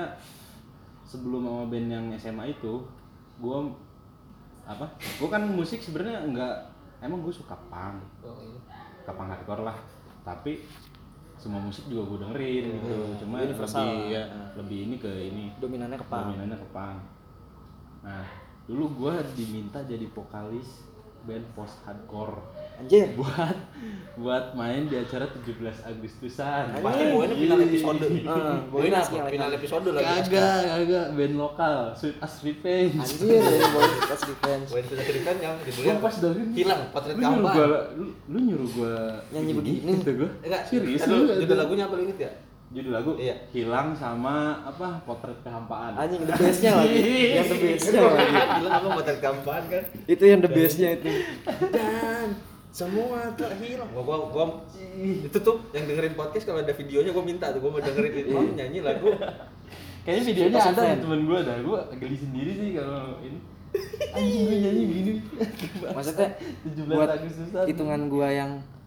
C: sebelum sama band yang S M A itu, gue apa? Gue kan musik sebenarnya enggak, emang gue suka punk,
B: Oh, iya.
C: suka punk hardcore lah. Tapi semua musik juga gue dengerin gitu. Cuma
A: Universal
C: lebih
A: lah.
C: ya, lebih ini ke ini.
A: Dominannya ke punk.
C: Dominannya ke punk. Nah, dulu gue diminta jadi vokalis band post hardcore
A: Anjir.
C: buat buat main di acara tujuh belas Agustusan.
B: Pasti bawainnya final episode.
A: Heeh,
B: Bawain
A: bawain
B: apa? Final episode lagi.
C: Kagak, kagak band lokal, Sweet As Revenge.
A: Anjir, ya boy, pas defense.
B: Bawain final cerita yang
C: Gua
B: judulnya
C: pas dengerin
B: hilang potret
C: lu nyuruh
B: gambar.
C: gua, lu, lu nyuruh gua
A: Nyanyi begini?
C: gitu gua.
B: Enggak,
C: Serius
B: Aduh,
C: lu?
B: judul lagunya apa lu inget ya?
C: Judul lagu
B: Iya.
C: Hilang sama apa? Potret Kehampaan.
A: Anjing the best-nya lagi. Yang the best-nya lagi.
B: Hilang apa potret gambar kan?
A: Itu yang the best-nya itu.
B: Dan semua telah hilang. Gua, gua, gua itu tuh yang dengerin podcast kalau ada videonya gua minta tuh gua mau dengerin itu mau nyanyi lagu.
C: Kayaknya videonya
A: Pas
C: ada
A: event.
C: di temen gua dah. Gua geli sendiri sih kalau ini. Anjing gua nyanyi gini.
A: Maksudnya
C: tujuh belas
A: buat
C: Agustusan.
A: hitungan gua yang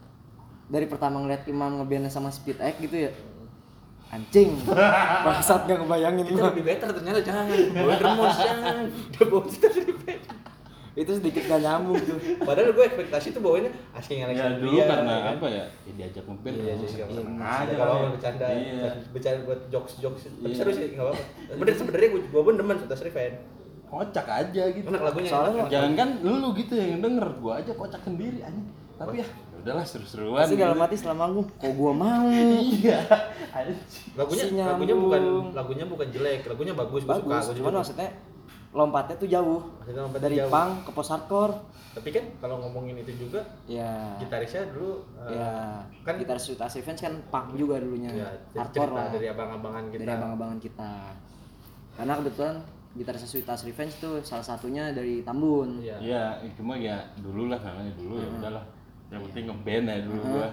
A: dari pertama ngeliat Imam ngeband sama Speed X gitu ya. Anjing. Bangsat gak ngebayangin
B: Itu
A: gua.
B: lebih better ternyata jangan. Bawain Ramones jangan. Dia bawa kita lebih better.
A: Itu sedikit gak nyambung tuh.
B: Padahal gue ekspektasi tuh bawainnya asking
C: Ya
B: Alexandria.
C: dulu karena
B: ya kan?
C: apa ya? Ya diajak ngeband.
B: Iya,
C: kalau
B: sih,
C: seneng
B: nggak
C: seneng
B: apa-apa.
C: aja
B: Kalau
C: kan.
B: mau bercanda,
C: Iya.
B: bercanda buat jokes-jokes. Tapi
C: Iya.
B: seru sih, nggak apa-apa. Bener sebenarnya gue gue pun demen Sweet As Revenge.
C: Kocak aja gitu.
B: Enak lagunya.
A: Soalnya
B: enak.
C: Jangan kan lu gitu yang denger, gua aja kocak sendiri anjing. Tapi ya udahlah seru-seruan.
A: Pasti dalam
C: gitu.
A: hati setelah manggung, kok gua mau.
C: Iya. Anjing.
B: lagunya
A: Si
B: lagunya
A: nyambung.
B: bukan lagunya bukan jelek, lagunya bagus, gue suka.
A: Bagus,
B: Gua
A: cuman
B: juga.
A: maksudnya lompatnya tuh jauh.
B: Maksudnya lompatnya
A: Dari
B: jauh.
A: punk ke post hardcore.
B: Tapi kan kalau ngomongin itu juga
A: Ya.
B: gitarisnya dulu eh,
A: Ya,
B: kan
A: kan gitar Sweet As Revenge kan punk juga dulunya.
B: ya,
A: Hardcore
B: cerita
A: lah.
B: dari abang-abangan kita.
A: Dari abang-abangan kita. Karena kebetulan gitar Sweet As Revenge tuh salah satunya dari Tambun.
B: Iya.
C: Iya, cuma ya dulu lah namanya dulu ya udahlah. Yang penting ngeband ya dulu gua.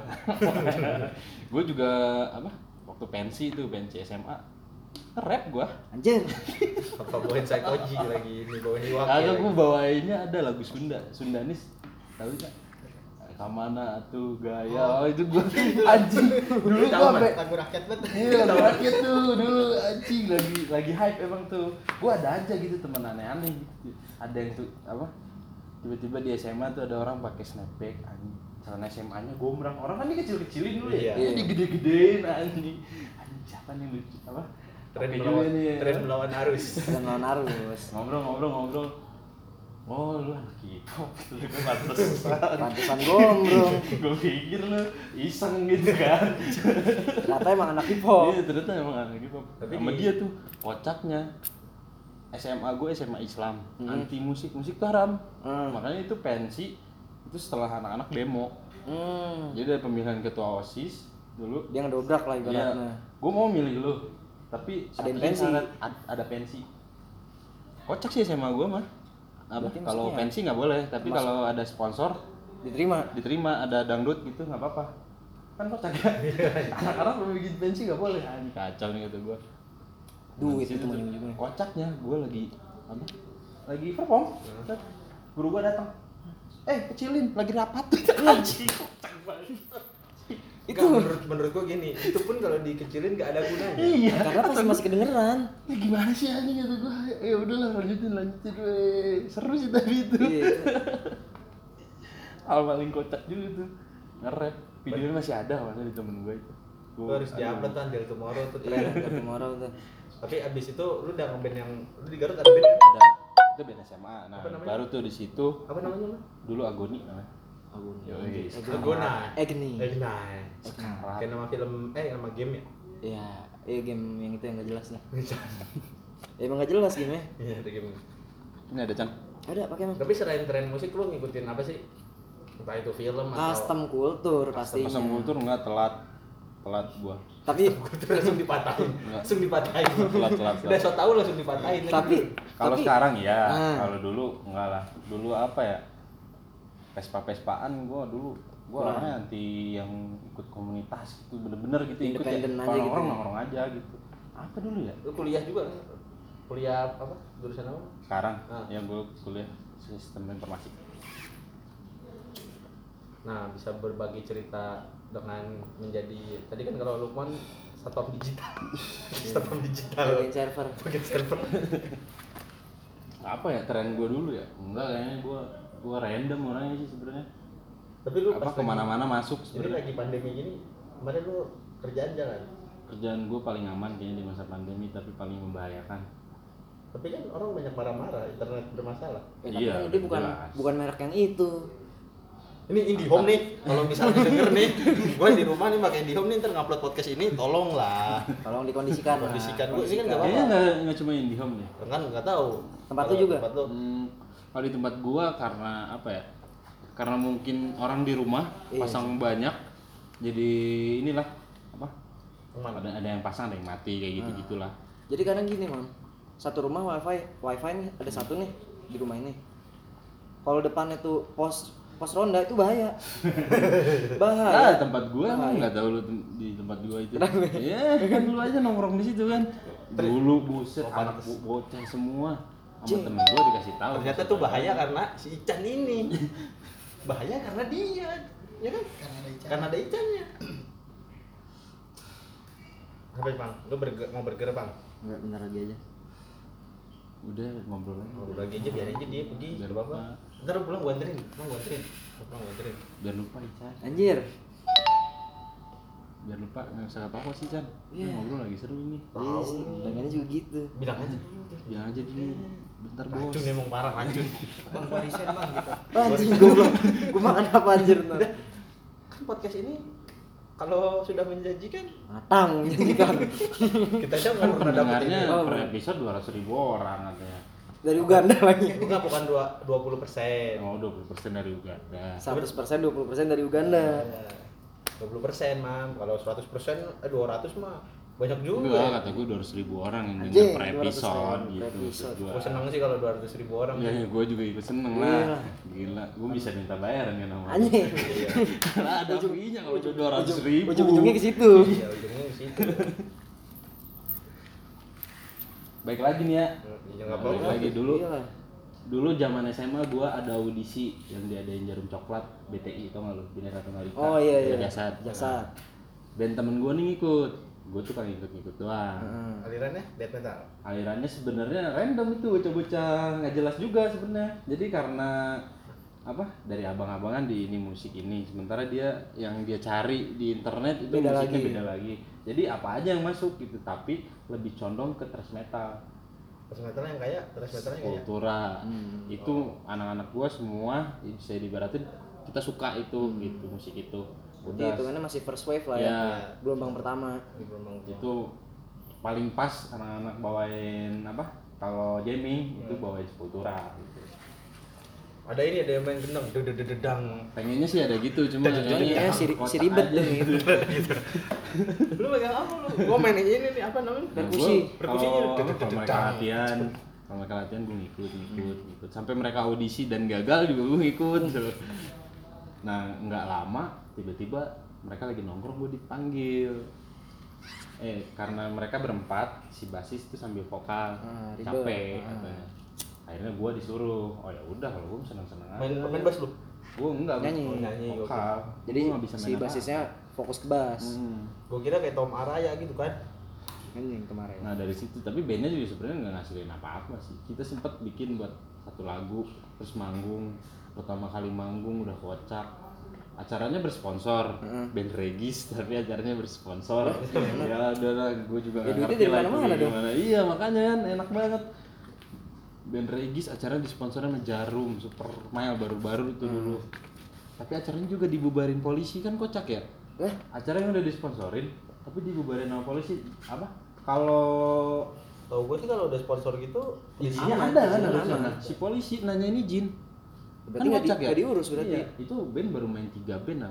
C: Gua juga apa? Waktu pensi itu pensi S M A. Nge-rap gua.
A: Anjir.
B: Apa bawain Psychoji lagi ini bawain Iwaki.
C: Ada
B: lagi.
C: gua bawainnya ada lagu Sunda, Sundanis. Tahu enggak? Kamana tuh gaya. Oh, itu gua anjing. Dulu gua sampai
D: Lagu rakyat banget.
C: iya lagu rakyat tuh dulu anjing lagi lagi hype emang tuh. Gua ada aja gitu temen aneh-aneh gitu. Ada yang tuh apa? Tiba-tiba di S M A tuh ada orang pakai snapback anjing. Celana S M A-nya gombrang. Orang kan dikecil-kecilin dulu ya.
B: Iya.
C: Ini gede-gedein anjing. Anjing siapa nih lucu apa?
B: Tren
C: Oke
B: melawan,
C: juga nih, ya.
B: tren melawan arus.
A: Dan lawan arus.
C: Ngobrol-ngobrol-ngobrol. Oh lu anak hip hop, lu kan pantesan.
A: Pantesan gombrong.
C: Gue pikir lu iseng gitu kan.
A: Ternyata emang anak hip hop.
C: Iya ternyata emang anak hip hop.
B: Tapi
C: Sama
B: di-
C: dia tuh kocaknya. S M A gue S M A Islam,
A: Hmm.
C: anti musik, musik tuh haram.
A: Hmm.
C: Makanya itu pensi itu setelah anak-anak demo.
A: Hmm.
C: Jadi ada pemilihan ketua OSIS dulu.
A: Dia ngedobrak lah
C: Iya,
A: ibaratnya.
C: gue mau milih lu, tapi
A: Ada yang
C: satu
A: pensi.
C: syarat, ad- ada pensi. Kocak sih S M A gue mah. Apa?
A: Berarti
C: Kalau
A: maksudnya
C: pensi nggak boleh, tapi
A: Mas-
C: kalau ada sponsor
A: Diterima.
C: diterima, ada dangdut gitu nggak apa-apa. Kan kocak ya. Anak-anak mau bikin pensi nggak boleh. Anjing kacau nih kata gue.
A: Duit
C: Di situ
A: itu
C: tuh,
A: ujung-ujungnya.
C: kocaknya gue lagi apa? Lagi perform. Set, guru gue datang. Eh kecilin, lagi rapat. Anjing kocak banget.
B: Itu menurut menurut gua gini, itu pun kalau dikecilin gak ada gunanya.
C: Iya.
A: Karena pasti masih kedengeran.
C: Ya gimana sih anjing kata gue. Ya udahlah lanjutin lanjutin weh. Seru sih tadi itu.
A: Iya.
C: Hal paling kocak juga tuh. Nge-rap. Videonya masih ada mana di temen gue itu.
B: Lu harus diupload tuh Until Tomorrow tuh
A: Iya,
B: tren.
A: Until Tomorrow tuh.
B: Tapi abis itu lu udah ngeband yang lu di Garut ada band kan?
C: Ada itu band S M A. Nah,
B: Apa namanya?
C: baru tuh di situ
B: Apa namanya lu?
C: dulu Agoni namanya.
A: Agoni.
C: Yoi,
B: Agona.
A: Agni.
B: Agni.
C: Sekarat.
B: Kayak nama film eh nama game ya?
A: Iya, iya game yang itu yang gak jelas lah. Ya, emang gak jelas game-nya.
B: Iya, ada game.
C: Ini ada Chan.
A: Ada pakai emang.
B: Tapi selain tren musik lu ngikutin apa sih? Entah itu film atau
A: Custom kultur pastinya.
C: Pasang kultur enggak telat. telat gua.
A: Tapi
B: langsung dipatahin, langsung dipatahin.
C: Telat telat.
B: Udah so tau langsung dipatahin.
A: tapi
C: Kalau
A: tapi-
C: sekarang ya,
A: Ah.
C: kalau dulu enggak lah. Dulu apa ya? Pespa-pespaan gua dulu. Gua
A: Kurang.
C: orangnya anti yang ikut komunitas gitu, bener-bener gitu ikut ya.
A: Independen aja
C: Orang-orang
A: gitu ya.
C: nongkrong aja gitu. Apa dulu ya?
B: Lu kuliah juga? Kuliah apa? Jurusan apa?
C: Sekarang
B: Ah.
C: ya gua kuliah sistem informasi.
B: Nah, bisa berbagi cerita dengan menjadi tadi kan kalau Lukman satpam digital. Satpam digital.
A: jagain server.
B: Bagian server.
C: Apa ya tren gua dulu ya? Enggak, kayaknya gua gua random orangnya sih sebenarnya.
B: Tapi lu
C: Apa
B: pas
C: kemana-mana masuk
B: lagi, ini
C: sebenarnya.
B: lagi pandemi gini, kemarin lu kerjaan jalan.
C: Kerjaan gua paling aman kayaknya di masa pandemi, tapi paling membahayakan.
B: Tapi kan orang banyak marah-marah, internet bermasalah.
A: Eh, tapi
C: Iya,
A: kan dia bukan
C: jelas.
A: bukan merek yang itu.
B: Ini IndiHome nih, kalau misalnya denger nih, gue di rumah nih pakai IndiHome nih, ntar ngupload podcast ini, tolonglah.
A: Tolong dikondisikan. Mas.
B: Kondisikan. Gua ini kan nggak
C: Kayaknya nggak nggak cuma IndiHome ya.
B: Kan nggak tahu.
A: Tempat lu
B: Kalau
A: juga?
B: Tempat lu.
C: Hmm, kalau di tempat gua karena apa ya? Karena mungkin orang di rumah
A: Iya
C: pasang banyak, jadi inilah apa?
B: Aman.
C: Ada ada yang pasang, ada yang mati kayak gitu gitulah.
A: Jadi kadang gini, Mam. Satu rumah wifi, wifi nih ada satu nih di rumah ini. Kalau depannya tuh pos pos ronda itu bahaya.
C: Ah,
A: bahaya.
C: tempat gua emang
A: Bahaya.
C: nggak tahu lu tem- di tempat gua itu.
A: Kenapa?
C: Iya, kan dulu aja nongkrong di situ kan. Dulu buset
B: Oh,
C: anak
B: pantes.
C: bo- bocah semua. Sama
A: Cing.
C: temen gua dikasih tahu.
B: Ternyata tuh bahaya karena si Ican ini. Bahaya karena dia, ya kan?
D: Karena ada Ican.
B: Karena ada Icannya. Apa bang? Lu berge- mau burger bang?
A: Enggak, bentar lagi aja.
C: Udah ngobrol aja.
B: Mau lagi aja biar aja dia pergi.
C: Biar
B: Gak apa-apa.
C: lupa.
B: Ntar lu pulang gua anterin, pulang gua anterin. Gua pulang gua anterin.
C: Biar lupa Ican.
A: Anjir.
C: Biar lupa nggak usah apa-apa sih Chan.
A: Iya.
C: Ngobrol lagi seru ini.
A: Iya sih, pengennya juga gitu.
B: Bilang aja.
C: Bilang aja dulu. Bentar bos.
B: Racun emang parah racun.
D: Bang, gua resign bang gitu.
A: Anjing goblok. Gua makan apa anjir ntar?
B: Kan podcast ini kalau sudah menjanjikan
A: Matang menjanjikan.
B: kita aja nggak pernah dapetin.
C: Pendengarnya
A: Oh,
C: per
A: bener.
C: episode dua ratus ribu orang katanya.
A: Dari Uganda lagi.
B: Enggak, bukan dua dua puluh persen.
C: Oh dua puluh persen dari Uganda.
A: seratus persen dua puluh persen dari Uganda.
B: Dua puluh persen mam. Kalau seratus persen eh dua ratus mah banyak juga.
C: Enggak, kata gue dua ratus ribu orang yang
A: Anjing,
C: denger per
A: dua ratus
C: episode
A: ribu
C: gitu.
A: per episode.
C: Gua,
B: Gue seneng sih kalau dua ratus ribu orang.
C: ya, ya gue juga ikut seneng
A: Iya.
C: lah. Gila, gue bisa minta bayaran kan sama lu.
A: Anjing.
C: Karena ada fee-nya kalau udah dua ratus ribu.
A: Ujung-ujungnya ke situ.
B: Iya, ujungnya di situ.
C: Baik lagi nih ya.
B: Ya nggak
C: Balik
B: apa-apa.
C: lagi dulu.
A: Iya.
C: Dulu zaman S M A gua ada audisi yang diadain Jarum Coklat B T I, tau gak lu? Bineka Tunggal Ika.
A: Oh iya iya.
C: Jasad.
A: Jasad.
C: Dan temen gua nih ngikut. Gua tuh kan ngikut-ngikut doang.
A: Heeh.
B: Alirannya death metal.
C: Alirannya sebenarnya random itu, bocah-bocah nggak jelas juga sebenarnya. Jadi karena apa? Dari abang-abangan di ini musik ini, sementara dia yang dia cari di internet itu
A: Beda
C: musiknya
A: lagi.
C: beda lagi. Jadi apa aja yang masuk gitu, tapi lebih condong ke thrash metal.
B: Terus metalnya yang kayak, terus metalnya kayak.
C: Kultura.
A: Hmm.
C: Itu anak-anak gua semua bisa dibaratin kita suka itu gitu, musik itu.
A: Jadi
C: Udah
A: hitungannya masih first wave lah ya.
C: ya,
A: Gelombang pertama.
B: Di gelombang
C: itu paling pas anak-anak bawain apa? Kalau jamming itu bawain Sepultura gitu.
B: Ada ini, ada yang main gendang, dededededang.
C: Pengennya sih ada gitu, cuma
A: Kayaknya si,
C: kocak
A: si ribet
C: aja.
A: deh gitu.
B: Lu pegang apa lu? Gua main ini nih, apa namanya?
C: Nah,
A: Perkusi.
C: gua
B: Perkusinya
C: kalau
B: dededededang.
C: kalau mereka latihan, kalau mereka latihan gue ngikut, ngikut, ngikut. Sampai mereka audisi dan gagal juga gue ngikut. Nah, nggak lama tiba-tiba mereka lagi nongkrong gue dipanggil. Eh, karena mereka berempat, si basis itu sambil vokal,
A: Ah, ribet.
C: capek
A: Ah.
C: katanya. Akhirnya gue disuruh, oh ya udah kalau gue seneng-seneng aja.
B: Main main bass lu.
C: Gue enggak, gua
A: Nyanyi.
C: cuma
B: Nyanyi,
C: vokal.
A: Jadi
C: Gua nggak bisa
A: si
C: main apa-apa.
A: basisnya fokus ke bass.
C: Hmm.
B: Gua kira kayak Tom Araya gitu kan.
A: Anjing kemarin.
C: Nah dari situ, tapi bandnya juga sebenarnya nggak ngasilin apa-apa sih. Kita sempat bikin buat satu lagu, terus manggung. Pertama kali manggung udah kocak. Acaranya bersponsor,
A: Heeh.
C: band Regis, tapi acaranya bersponsor. Ya udah lah, gue juga
A: Ya,
C: nggak
A: duitnya
C: ngerti
A: dari
C: lah itu
A: mana-mana dong.
C: gimana. Iya makanya kan enak banget. Band Regis acaranya disponsorin sama Jarum, Super Mile baru-baru itu dulu. Tapi acaranya juga dibubarin polisi, kan kocak ya.
A: Eh,
C: Acaranya udah disponsorin, tapi dibubarin sama polisi. Apa? Kalau
B: Tahu gua sih kalau udah sponsor gitu,
C: izinnya
A: aman,
C: ada kan
A: izinnya
C: harusnya.
A: aman.
C: Nah, si polisi nanyain izin.
A: berarti nggak di,
C: kocak
A: nggak diurus berarti.
C: Iya, itu band baru main tiga band apa?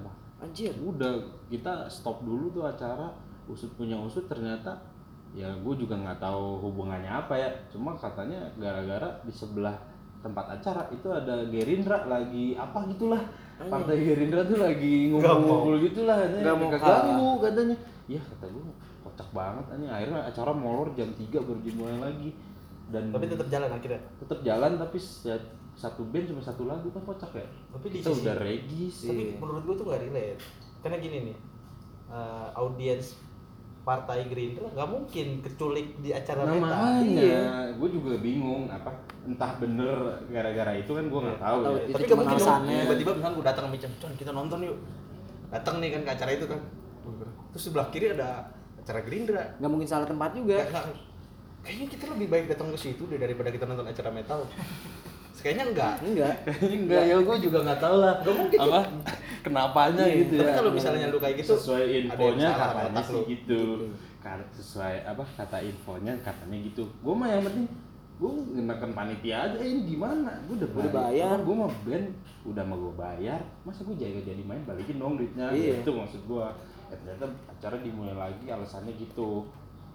A: Anjir.
C: Udah kita stop dulu tuh acara, usut punya usut ternyata ya gue juga nggak tahu hubungannya apa ya, cuma katanya gara-gara di sebelah tempat acara itu ada Gerindra lagi apa gitulah, partai Gerindra tuh lagi ngumpul-ngumpul gitulah,
A: Nggak mau
C: keganggu katanya. Ya kata gue kocak banget ini, akhirnya acara molor jam tiga baru dimulai lagi. Dan
B: Tapi tetap jalan akhirnya.
C: tetap jalan tapi se- satu band cuma satu lagu, kan kocak ya.
B: Tapi di
C: kita
B: sisi-
C: udah regis.
B: Tapi menurut gue tuh nggak relate. Karena gini nih, eh, audiens partai Gerindra nggak mungkin keculik di acara
C: Nah
B: metal.
C: makanya gue juga bingung apa, entah bener gara-gara itu kan gue nggak tahu
A: Tahu
C: ya.
A: itu
B: Tapi
A: cuma
B: nggak mungkin
A: alasannya.
B: dong, tiba-tiba misalnya gue datang sama Micam, Con kita nonton yuk. Datang nih kan ke acara itu kan. Terus sebelah kiri ada acara Gerindra.
A: Nggak mungkin salah tempat juga.
B: Nggak- nggak- Kayaknya kita lebih baik datang ke situ deh daripada kita nonton acara metal. Kayaknya enggak.
A: Enggak.
C: Enggak ya, gue juga nggak tahu lah
B: Nggak mungkin.
C: apa kenapanya
A: Iya,
C: gitu
B: Tapi
C: ya.
B: kalau misalnya lu kayak gitu,
C: sesuai
B: ada yang
C: infonya
B: salah sama
C: katanya
B: otak
C: sih
B: lu.
C: gitu. Karena sesuai apa kata infonya katanya gitu. Gue mah yang penting gue ngenakan panitia aja, ini gimana? Gue udah,
A: Udah bayar.
C: Gue mah band udah mau gue bayar, masa gue jaga jadi main balikin dong duitnya.
A: Iya.
C: Itu maksud gue. Ya, ternyata acara dimulai lagi alasannya gitu.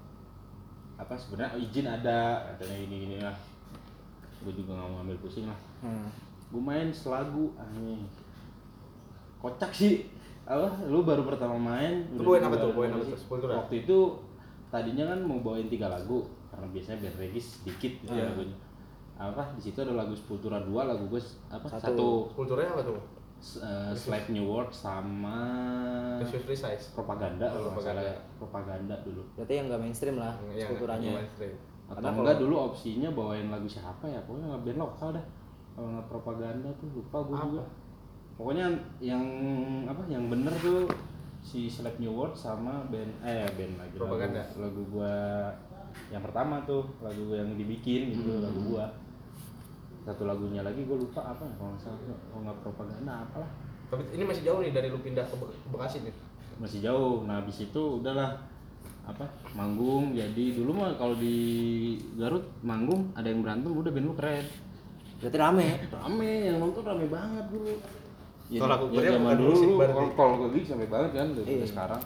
C: Apa sebenarnya izin ada katanya gini-gini lah. Gue juga nggak mau ambil pusing lah.
A: Hmm.
C: Gue main selagu aneh, kocak sih. Apa lu baru pertama main
B: Lu
C: udah
B: bawain apa
C: dua
B: tuh? Bawain
C: lagu
B: apa
C: sih.
B: tuh? Sepuluh
C: Waktu itu tadinya kan mau bawain tiga lagu karena biasanya band regis sedikit gitu
B: Iya.
C: lagunya. Apa di situ ada lagu Sepultura dua, lagu gue apa
A: Satu.
C: satu,
B: kulturnya apa tuh?
C: uh, Slap New World sama
B: Precious Precise.
C: propaganda
B: Oh,
C: kalau nggak
B: propaganda.
C: salah ya. Propaganda dulu.
A: Berarti yang nggak mainstream lah
B: Yang
A: kulturanya.
C: Atau
A: Karena
C: enggak
A: kalau-
C: dulu opsinya bawain lagu siapa ya, pokoknya nggak band lokal dah. Kalau nggak propaganda tuh lupa gue
B: Apa?
C: juga. Pokoknya yang apa yang bener tuh si Slap New World sama band eh band lagi
B: Propaganda.
C: lagu, lagu gua yang pertama tuh lagu yang dibikin gitu
B: Hmm.
C: lagu gua. Satu lagunya lagi gue lupa apa ya, kalau nggak salah kalau nggak propaganda apalah.
B: Tapi ini masih jauh nih dari lu pindah ke Be- ke Bekasi nih.
C: Masih jauh. Nah habis itu udahlah apa manggung, jadi dulu mah kalau di Garut manggung ada yang berantem udah band lu keren,
A: Berarti rame.
C: rame yang nonton rame banget dulu. Ya,
B: Kalau aku
C: ya
B: kuliah
C: zaman
B: bukan
C: dulu
B: musik
C: lu
B: berarti.
C: kalau kalau ke gigs sampai banget kan daripada
A: Iya.
C: sekarang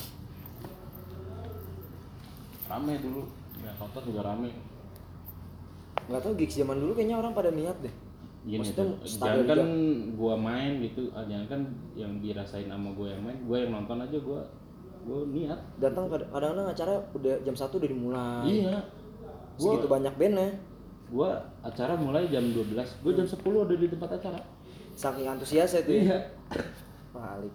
C: rame dulu ya, nonton juga rame.
A: Nggak tahu gigs zaman dulu kayaknya orang pada niat deh.
C: Gini
A: Maksudnya
C: tuh,
A: standar
C: jangan kan
A: juga.
C: gua main gitu, ah, jangan kan yang dirasain sama gua yang main, gua yang nonton aja gua gua niat.
A: Datang kadang- kadang-kadang acara udah jam satu udah dimulai.
C: Iya. Gua
A: Segitu banyak bandnya.
C: gua acara mulai jam dua belas, gua jam sepuluh udah di tempat acara.
A: Saking antusiasnya tuh. ya.
C: Iya.
A: Balik.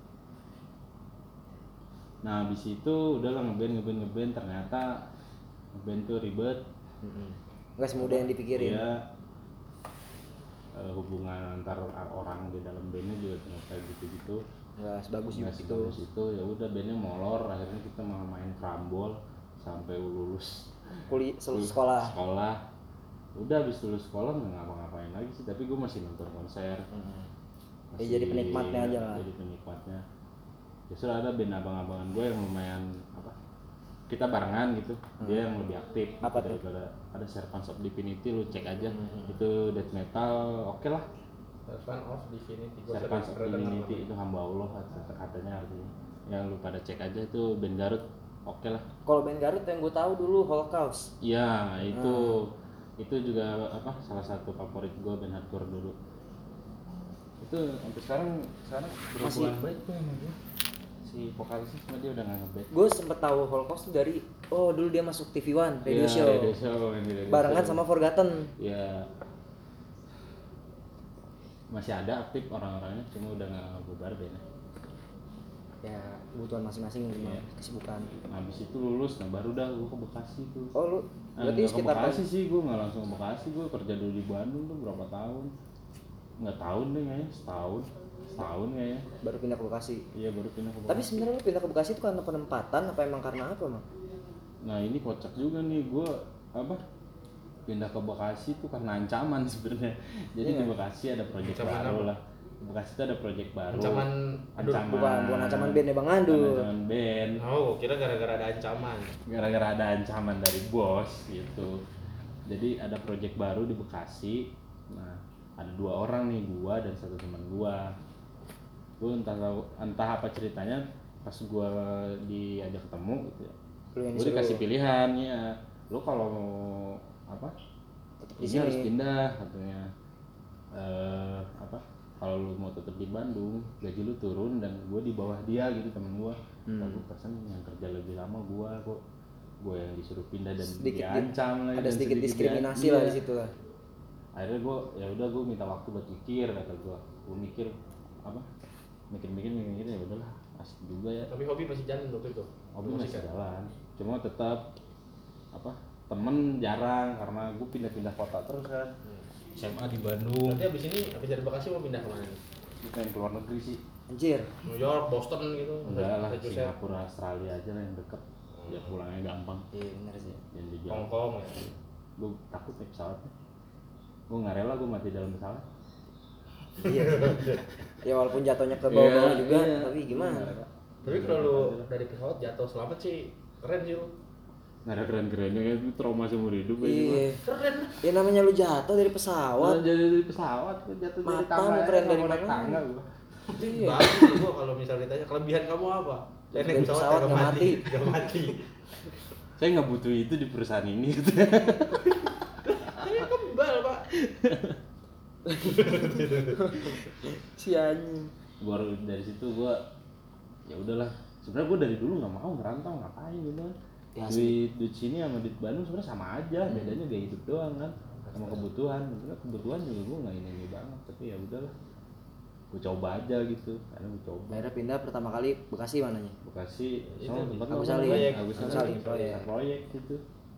C: Nah, habis itu udahlah ngeband ngeband ngeband ternyata ngeband tuh ribet.
A: Nggak semudah yang dipikirin.
C: Iya. Eh, hubungan antar orang di dalam bandnya juga ternyata gitu-gitu.
A: Nggak sebagus
C: Nggak
A: itu.
C: sebagus itu, ya udah bandnya molor, akhirnya kita malah main krambol sampai lulus
A: Kuliah sekolah.
C: sekolah. Udah habis lulus sekolah nggak ngapa-ngapain lagi sih, tapi gue masih nonton konser.
A: Ya, jadi penikmatnya aja lah.
C: Jadi penikmatnya. Justru ada band abang-abangan gue yang lumayan apa? Kita barengan gitu. Dia yang lebih aktif
A: Apa
C: gitu,
A: tuh?
C: daripada ada Servants of Divinity, lu cek aja. Itu death metal, oke lah.
B: Servant of Divinity. Gua
C: Servants of
B: pernah dengar
C: Divinity
B: namanya.
C: itu hamba Allah katanya artinya. Ya lu pada cek aja itu band Garut, oke lah.
A: Kalau band Garut yang gue tahu dulu Holocaust.
C: Iya, itu itu juga apa salah satu favorit gue band hardcore dulu. Itu sampai sekarang sekarang berhubungan baik tuh sama gue. Si vokalisnya sama dia udah nggak ngeband.
A: Gue sempet tahu Holocaust tuh dari oh dulu dia masuk T V One radio
C: Iya,
A: show.
C: radio show yang di radio
A: Barengan
C: show.
A: sama Forgotten.
C: Ya masih ada aktif orang-orangnya, cuma udah nggak bubar bandnya.
A: Ya kebutuhan masing-masing memang
C: Iya.
A: kesibukan.
C: Nah, habis itu lulus, nah baru dah gue ke Bekasi tuh.
A: Oh lu
C: Nah,
A: berarti
C: nggak ke
A: sekitar
C: Bekasi sih, gue nggak langsung ke Bekasi, gue kerja dulu di Bandung tuh berapa tahun, nggak tahun deh kayaknya, setahun, setahun kayaknya.
A: baru pindah ke Bekasi.
C: Iya baru pindah ke Bekasi.
A: Tapi sebenarnya lu pindah ke Bekasi itu karena penempatan apa emang karena apa, Mang?
C: Nah ini kocak juga nih, gue apa pindah ke Bekasi tuh karena ancaman sebenarnya. Jadi
A: Iya.
C: di Bekasi ada proyek
B: Ancaman
C: baru
B: apa?
C: lah. Di Bekasi tuh ada proyek baru.
B: Ancaman, aduh,
C: ancaman.
A: Bukan bukan ancaman band ya Bang
C: Bukan
A: Andul.
C: Ancaman band.
B: Oh, kira gara-gara ada ancaman.
C: Gara-gara ada ancaman dari bos gitu. Jadi ada proyek baru di Bekasi. Nah ada dua orang nih, gua dan satu teman gua. gue entah tahu entah apa ceritanya pas gue diajak ketemu gitu ya,
A: Lu yang
C: gue
A: disuruh.
C: dikasih pilihan ya, lu kalau mau apa
A: Tetep di
C: ini
A: sini.
C: harus pindah katanya. Eh apa kalau lu mau tetap di Bandung gaji lu turun dan gue di bawah dia gitu temen gue.
A: Hmm.
C: Lalu persen yang kerja lebih lama gue kok, gue yang disuruh pindah dan
A: Sedikit
C: diancam lagi
A: ada
C: dan
A: sedikit diskriminasi
C: dia-
A: lah
C: iya.
A: di situ lah.
C: Akhirnya gue ya udah gue minta waktu buat mikir, kata gue gue mikir apa mikir-mikir mikir ya udahlah asik juga ya,
B: Tapi hobi masih jalan waktu itu.
C: hobi
B: Musik
C: masih
B: kan?
C: jalan cuma tetap apa temen jarang karena gue pindah-pindah kota terus kan. S M A di Bandung,
B: Nanti abis ini abis dari Bekasi mau pindah kemana nih?
C: gue pengen keluar negeri sih.
A: Anjir.
B: New York, Boston gitu?
C: Enggak lah,
B: Massachusetts?
C: Singapura, Australia aja lah yang deket, ya pulangnya gampang
A: Iya bener sih.
C: yang di
B: Hong
C: jauh.
B: Kong ya?
C: Gue takut naik pesawatnya, gue nggak rela gue mati dalam pesawat.
A: Iya. Ya walaupun jatuhnya ke bawah-bawah
C: Iya,
A: juga,
C: iya.
A: tapi gimana?
C: Nggak rela.
B: Tapi kalau lu dari pesawat jatuh selamat sih keren sih lu.
C: Nggak ada keren-kerennya kan, itu trauma seumur hidup aja.
A: Iya.
B: Keren.
A: Ya namanya lu jatuh dari
C: Pesawat
A: pesawat.
C: jadi dari pesawat, gue jatuh dari
A: Mata
C: tangga,
A: lu keren
C: aja,
A: dari
C: nggak mau naik
A: mana?
C: tangga gue.
A: Iya.
B: Bagus sih gua kalau misalnya ditanya kelebihan kamu apa? Saya
A: Dari
B: naik
A: pesawat
B: pesawat
A: nggak
B: nggak
A: mati.
B: mati, nggak mati.
C: Saya nggak butuh itu di perusahaan ini gitu.
B: Saya kebal pak.
A: Si anjing.
C: Baru dari situ gue ya udahlah, sebenarnya gue dari dulu nggak mau ngerantau, ngapain gitu kan.
A: Ya,
C: Duit duit sini sama duit Bandung sebenarnya sama aja, bedanya gaya hidup doang kan, sama kebutuhan. Sebenarnya kebutuhan juga gue nggak ini ini banget, tapi ya udahlah, gue coba aja gitu, karena gue coba.
A: Akhirnya pindah pertama kali Bekasi mananya?
C: Bekasi,
B: Itu,
C: sama tempat
A: Agus
C: lo
A: Salim.
C: kan,
B: Proyek.
C: Agus
A: Agus
C: Salim,
A: Salim, proyek.
C: proyek gitu,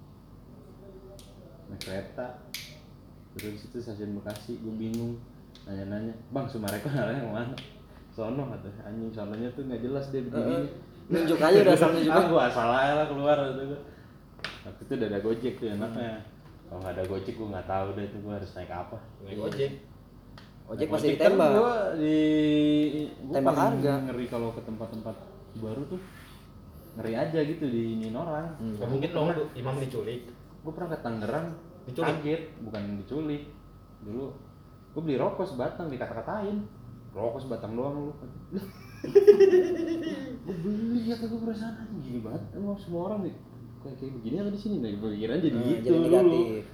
C: naik kereta, terus itu stasiun Bekasi, gue bingung, nanya-nanya, bang Sumarekon arahnya kemana? Sono katanya, anjing sononya tuh nggak jelas dia berdirinya.
A: Nunjuk aja udah asal nunjuk.
C: Ah, gua asal aja lah keluar gitu. Waktu itu udah ada Gojek tuh enaknya. Kalau nggak ada Gojek gua nggak tahu deh tuh gua harus naik apa.
B: Naik ojek.
A: Ojek
C: Naik
A: pasti
C: kan
A: ditembak.
C: Gua di gua
A: Tembak
C: paling
A: harga.
C: Ngeri kalau ke tempat-tempat baru tuh. Ngeri aja gitu di ini orang.
A: Hmm.
B: Gak mungkin dong lu imam diculik.
C: Gua pernah ke Tangerang,
B: Diculik?
C: kaget, bukan diculik. Dulu gua beli rokok sebatang dikata-katain. Rokok sebatang doang lu. Gue beli kata gue perasaan aja gini banget, emang semua orang nih kayak kayak begini apa di sini nih, pikiran jadi
A: Nah,
C: gitu
A: jadi
C: dulu.
A: negatif.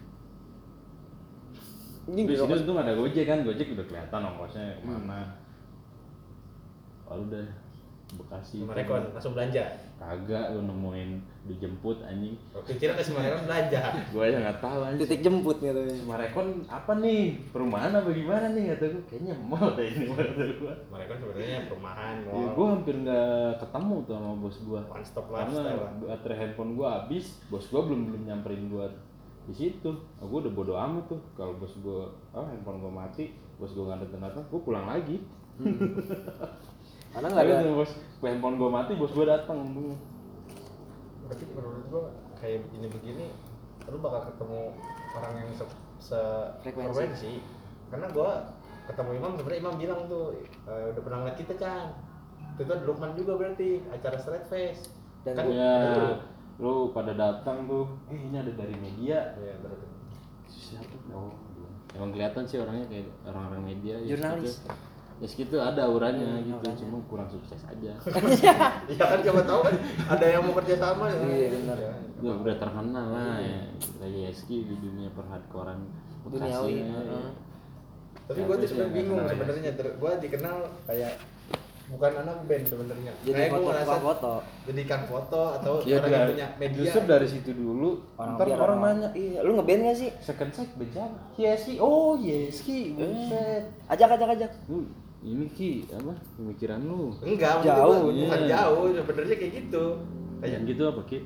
A: Ini
C: Di sini
A: rokok-
C: untung ada Gojek kan, Gojek udah kelihatan ongkosnya kemana. Lalu udah Bekasi.
B: Sumarekon langsung belanja.
C: Kagak, lu nemuin dijemput anjing.
B: Oke, kira ke Sumarekon belanja.
C: Gue aja nggak tahu anjing.
A: titik jemput gitu.
C: Sumarekon apa nih? Perumahan apa gimana nih kata gue? Kayaknya mall deh ini kata gue.
B: Sumarekon sebenarnya perumahan,
C: Ya,
B: mall.
C: gue hampir nggak ketemu tuh sama bos gue.
B: One stop
C: Karena
B: lifestyle lah.
C: baterai handphone gue habis, bos gue belum belum nyamperin gue di situ. Oh, gue udah bodo amat tuh. Kalau bos gue, oh handphone gue mati, bos gue nggak datang datang, gue pulang lagi.
A: Karena nggak ada.
C: Tapi bos, handphone gue mati, bos gue datang.
B: Berarti menurut gua kayak begini-begini lu bakal ketemu orang yang se, se
A: Frekuensi.
B: frekuensi. Karena gua ketemu Imam sebenarnya Imam bilang tuh e, udah pernah ngeliat kita Chan. Itu kan Lukman juga berarti acara straight face.
A: Dan
B: kan
A: gua-
C: Ya,
B: lu.
C: lu pada datang tuh, eh ini ada dari media.
B: Iya, berarti.
C: Siapa? Oh, emang kelihatan sih orangnya kayak orang-orang media. ya
A: Jurnalis.
C: segitu. Ya segitu ada auranya
A: Hmm,
C: gitu,
A: auranya.
C: cuma kurang sukses aja.
B: Iya kan siapa tahu kan ada yang mau kerja sama ya.
A: Iya, benar.
B: Ya.
C: Udah, udah terkenal lah ya, kayak Yeski di dunia perhardcorean
A: Duniawi,
C: Bekasi.
A: heeh.
B: Tapi gua tuh sebenarnya bingung sebenarnya. Ter- Gua dikenal kayak bukan anak band sebenarnya.
A: Jadi
B: Kayak gua
A: foto
B: ngerasa
A: tukang foto.
B: jadikan foto atau
C: Ya,
B: orang yang
C: dari-
B: punya media.
C: justru dari situ dulu
A: Orang
C: ntar
A: biar
C: orang
A: orang-
C: nanya,
A: Iya, lu ngeband gak sih?
C: second check band siapa? Yeski, oh Yeski, buset.
A: Ajak ajak ajak.
C: Lu ini Ki, apa pemikiran lu?
B: Enggak,
A: Jauh,
B: jauh, bukan
C: iya.
B: jauh, sebenarnya kayak gitu.
C: Kayak
B: Kayak
C: gitu apa Ki?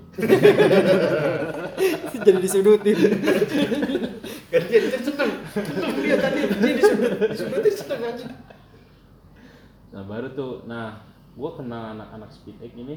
A: Jadi disudutin.
B: kan dia dia seneng, seneng dia tadi dia disudut, disudutin seneng aja.
C: Nah baru tuh, nah gua kenal anak-anak Speed X ini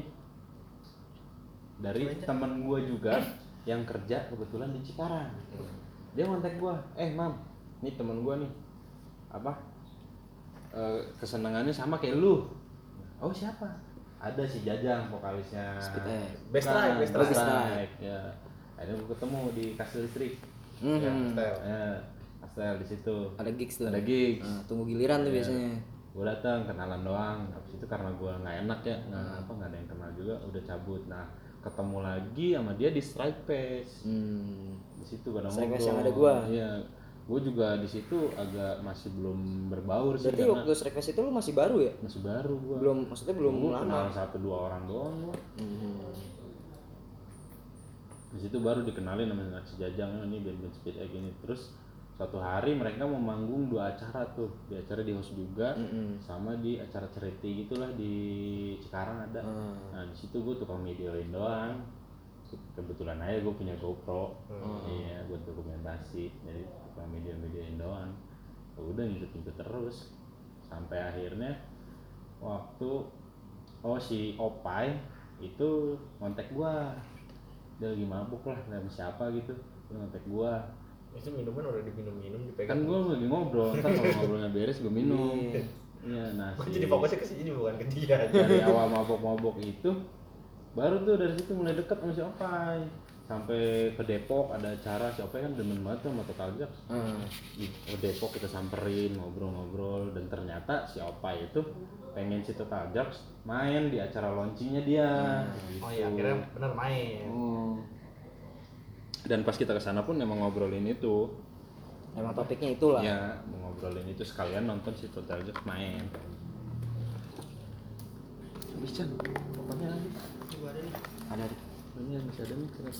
C: dari teman gua juga yang kerja kebetulan di Cikarang. Dia kontak gua, eh mam, nih teman gua nih, apa eh, kesenangannya sama kayak lu. Oh siapa? Ada si Jajang vokalisnya.
A: Speed X.
B: Best
C: Bukan,
B: Strike, Best
A: Strike.
C: Best Strike, ya. Akhirnya gua ketemu di Kastel Listrik.
A: Mhm.
B: Ya, style.
C: Ya, Kastel di situ.
A: Ada gigs tuh.
C: Ada gigs.
A: Nah, tunggu giliran tuh
C: Iya.
A: biasanya.
C: gue datang kenalan doang. Habis itu karena gue nggak enak ya, nggak
A: Hmm.
C: apa nggak ada yang kenal juga, udah cabut. Nah ketemu lagi sama dia di Strike Fest.
A: Hmm.
C: Di situ pada
A: Strike Fest
C: ngobrol.
A: yang ada gua.
C: Iya, gue juga di situ agak masih belum berbaur sih.
A: Berarti
C: karena
A: waktu strike fest itu lu masih baru ya?
C: masih baru gue.
A: Belum, maksudnya belum
C: Gua kenal
A: lama.
C: satu dua orang doang gua.
A: Hmm.
C: Di situ baru dikenalin sama anak Jajang, "Oh, ini band-band Speed Egg ini." Terus suatu hari mereka mau manggung dua acara tuh, di acara di host juga,
A: Mm-mm.
C: sama di acara charity gitulah di Cikarang ada.
A: Hmm.
C: Nah di situ gue tukang videoin doang. Kebetulan aja gue punya GoPro, iya buat dokumentasi, jadi tukang video-videoin doang. Ya udah ngikut-ngikut terus sampai akhirnya waktu oh si Opai itu kontak gua, dia lagi mabuk lah sama siapa gitu, dia kontak gua.
B: Itu minuman udah diminum-minum
C: Kan
B: dipegang.
C: gua lagi ngobrol, ntar kalau ngobrolnya beres gua minum.
A: Iya.
C: Iya, nah
B: Gua
C: si-
B: jadi fokusnya ke sini bukan ke dia.
C: dari awal mabok-mabok itu baru tuh dari situ mulai deket sama si Opai. Sampai ke Depok ada acara, si Opai kan demen banget tuh sama Total Jack.
A: Hmm.
C: Di ke Depok kita samperin, ngobrol-ngobrol, dan ternyata si Opai itu pengen si Total Jack main di acara launchingnya dia. Gitu.
B: Oh iya, akhirnya bener main.
C: Hmm. Dan pas kita kesana pun emang ngobrolin itu.
A: Emang topiknya itulah.
C: Ya, mau ngobrolin itu sekalian nonton si Total Jack main. Bisa, pokoknya lagi.
D: Gua ada nih.
A: Ada di
C: Ini masih ada nih ternyata.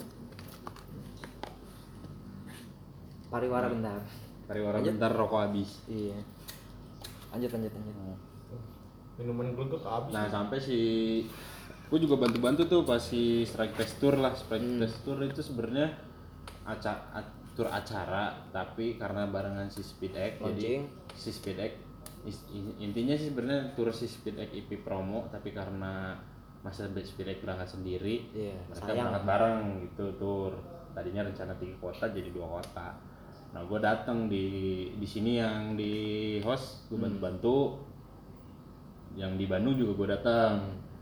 A: pariwara bentar.
C: Pariwara
A: Lanjut.
C: bentar rokok habis.
A: Iya. Lanjut lanjut lanjut.
B: Minuman gue tuh habis.
C: Nah sampai si, gue juga bantu-bantu tuh pas si Strike Fest Tour lah. Strike
A: Hmm.
C: Fest Tour itu sebenarnya aca a- tour acara, tapi karena barengan si Speed Egg, jadi
A: Launching.
C: si Speed Egg is- in- intinya sih sebenarnya tour si Speed Egg I P promo, tapi karena masa Speed Egg berangkat sendiri,
A: Iya,
C: mereka
A: sayang.
C: berangkat bareng gitu tour. Tadinya rencana tiga kota jadi dua kota. Nah gue datang di di sini yang di host, gue
A: Hmm.
C: bantu-bantu. Yang di Bandung juga gue datang.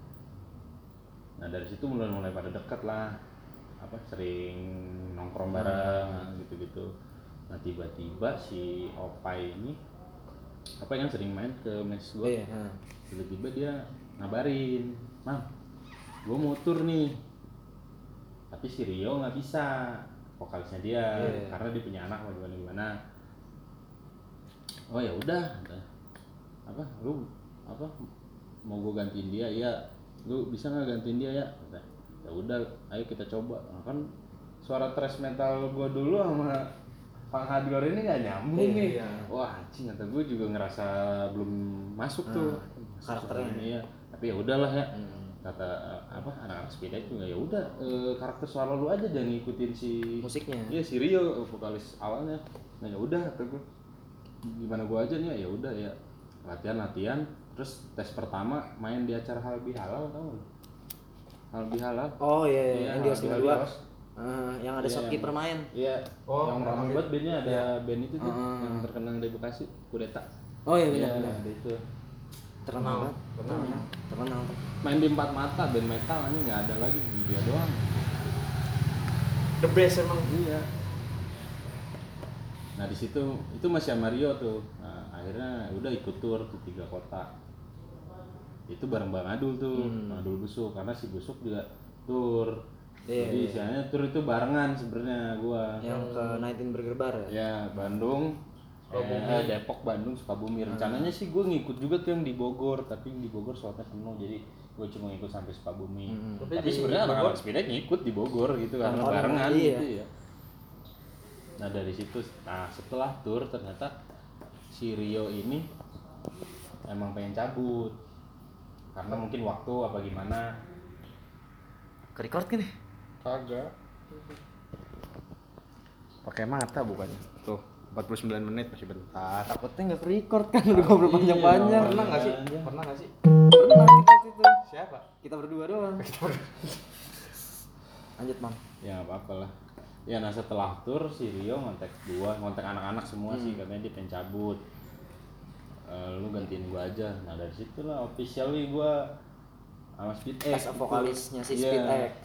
C: Nah dari situ mulai mulai pada dekat lah, apa sering nongkrong bareng gitu-gitu. Nah tiba-tiba si Opai ini apa kan sering main ke mes gue.
A: Iya. Nah.
C: Tiba-tiba dia ngabarin, "Mam, gue mau tur nih, tapi si Rio nggak bisa, vokalisnya dia,
A: Iya.
C: karena dia punya anak gimana gimana." Oh ya udah, apa lu apa mau gue gantiin dia? Ya lu bisa nggak gantiin dia ya? Kata, ya udah ayo kita coba. Nah, kan suara thrash metal gue dulu sama Pang Hardcore ini nggak nyambung
A: Iya,
C: nih.
A: iya.
C: Wah anjing, kata gue juga ngerasa belum masuk tuh
A: Ah, karakternya.
C: ini ya. Tapi ya udahlah ya.
A: Hmm.
C: Kata eh, apa anak-anak sepeda juga ya udah eh, karakter suara lu aja, jangan ngikutin si
A: Musiknya.
C: Iya si Rio vokalis awalnya. Nah ya udah kata gue, gimana gua aja nih ya udah ya latihan latihan terus tes pertama main di acara Halal Bihalal, tau nggak lu? Halal Bihalal.
A: Oh iya, iya. yang di
C: Halal
A: host
C: Bihalal
A: kedua.
C: di host.
A: Ah, yang ada
C: Iya,
A: shopkeeper
C: yang-
A: main.
C: Iya.
B: Oh,
C: yang ramai banget bandnya ada band itu tuh
A: Ah.
C: yang terkenal dari Bekasi, Kudeta.
A: Oh iya
C: Iya,
A: benar benar.
C: ada itu.
A: Terkenal banget.
B: Kenal.
A: Terkenal. Terkenal.
C: Main di Empat Mata band metal ini nggak ada lagi, dia doang.
B: The best emang.
C: Iya. Nah di situ itu masih sama Rio tuh. Nah, akhirnya udah ikut tour tuh tiga kota. Itu bareng Bang Adul tuh,
A: Hmm.
C: Bang Adul Busuk, karena si Busuk juga tour.
A: Iya,
C: Jadi
A: iya.
C: istilahnya tour itu barengan sebenarnya gua.
A: Yang ke sembilan Burger Bar ya.
C: Ya Bandung,
B: Sukabumi.
C: eh, Depok, Bandung, Sukabumi. Rencananya sih gue ngikut juga tuh yang di Bogor, tapi yang di Bogor slotnya penuh, jadi gue cuma ngikut sampai Sukabumi.
A: Hmm.
C: Tapi,
B: Tapi di
C: sebenarnya
B: Bogor-
C: anak-anak sepeda ngikut di Bogor gitu karena
A: Nonton,
C: barengan
A: iya.
C: gitu ya. Nah dari situ, nah setelah tur ternyata si Rio ini emang pengen cabut karena mungkin waktu apa gimana.
A: Ke record kan nih?
B: Kagak. Pakai mata bukannya. Tuh, empat puluh sembilan menit masih bentar.
A: Takutnya nggak ke record kan udah ngobrol
C: Iya,
A: panjang-panjang.
C: dong.
B: Pernah nggak sih?
C: Aja.
B: Pernah nggak sih?
A: Pernah kita waktu itu.
B: Siapa?
A: Kita berdua doang. Lanjut, Mam.
C: Ya nggak apa-apa lah. Ya nah setelah tur si Rio ngontek gua, ngontek anak-anak semua sih katanya dia pengen cabut. Eh, lu gantiin gua aja. Nah dari situ lah officially gua sama Speed X.
A: As a vokalisnya si
C: Iya.
A: Speed X.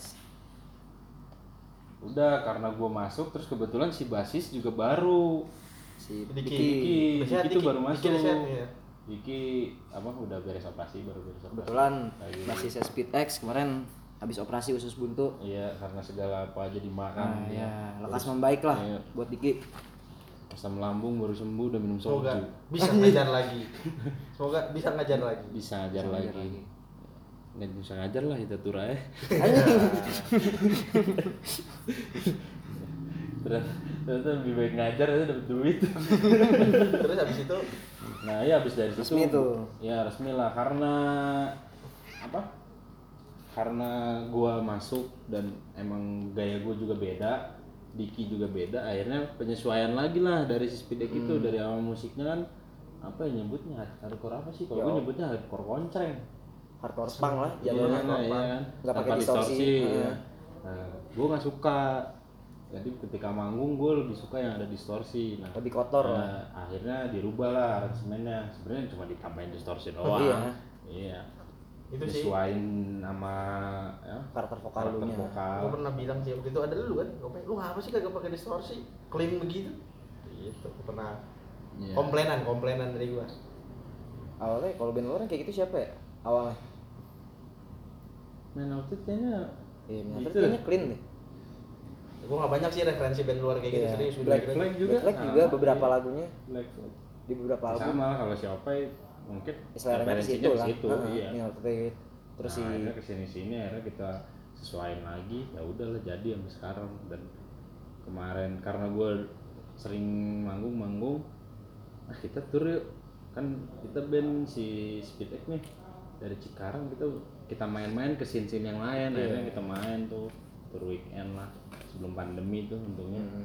C: Udah karena gua masuk terus kebetulan si basis juga baru.
A: Si
B: Diki.
A: Diki.
C: Diki,
B: Udah sehat,
C: Diki tuh
B: Diki.
C: baru
B: Diki
C: masuk.
B: udah sehat, iya.
C: Diki apa udah beres operasi baru beres operasi.
A: Kebetulan
C: Lagi-
A: masih saya Speed X kemarin habis operasi usus buntu.
C: Iya karena segala apa aja dimakan.
A: Nah,
C: ya.
A: ya, lekas membaik lah
C: Iya.
A: buat Diki.
C: Asam lambung baru sembuh udah minum
B: Semoga
C: soju.
B: bisa ngajar lagi. Semoga bisa ngajar lagi.
C: Bisa ngajar
A: Bisa
C: lagi.
A: ngajar lagi.
C: Nggak bisa ngajar lah itu turah ya. Terus terus lebih baik ngajar aja dapat duit.
B: Terus habis itu
C: Nah ya habis dari situ
A: Resmi tuh.
C: ya resmi lah karena apa? Karena gua masuk dan emang gaya gua juga beda, Diki juga beda, akhirnya penyesuaian lagi lah dari si Speed X itu. Dari awal musiknya kan apa ya nyebutnya hardcore apa sih? Kalau
A: Yo.
C: gua nyebutnya hardcore koncreng.
A: Hardcore punk lah
C: Iya,
A: jadwalnya.
C: nah, iya kan.
A: Nggak pakai
C: Tanpa
A: distorsi.
C: iya.
A: Heeh.
C: Nah, gua nggak suka. Jadi ketika manggung gue lebih suka yang ada distorsi. Nah,
A: Lebih kotor
C: nah,
A: lah.
C: akhirnya dirubah lah aransemennya. Sebenarnya cuma ditambahin distorsi doang.
A: Iya.
C: Iya.
B: itu sih
C: Disesuaiin sama ya,
A: Karakter vokal
C: karakter
A: lu nya.
C: vokal.
B: gue pernah bilang sih waktu itu ada lu kan, gue lu ngapa sih kagak pakai distorsi, clean begitu. Gitu, gue pernah
C: Iya.
B: komplainan komplainan dari gua.
A: Awalnya kalau band luar kayak gitu siapa ya? Awalnya.
C: Man Outfit kayaknya
A: Iya,
C: gitu
A: gitu kayaknya clean deh.
B: Gue nggak banyak sih referensi band luar kayak gitu,
A: Iya.
B: serius.
C: Black
B: bener-bener.
C: Flag juga.
A: Black Flag juga
C: sama.
A: beberapa
C: Iya.
A: lagunya
C: Black Flag.
A: di beberapa album.
C: Sama lah kalau si Opai mungkin
A: Seleranya ke
C: referensinya
A: situ
C: ke
A: lah.
C: situ,
A: Heeh,
C: iya.
A: Neil Peart. Terus si
C: Nah, akhirnya kesini sini akhirnya kita sesuaiin lagi, ya udahlah jadi sampai sekarang. Dan kemarin karena gue sering manggung-manggung, ah kita tur yuk, kan kita band si Speed X nih dari Cikarang, kita kita main-main ke scene-scene yang lain.
A: Iya.
C: Akhirnya kita main tuh tur weekend lah sebelum pandemi tuh untungnya.
A: Hmm.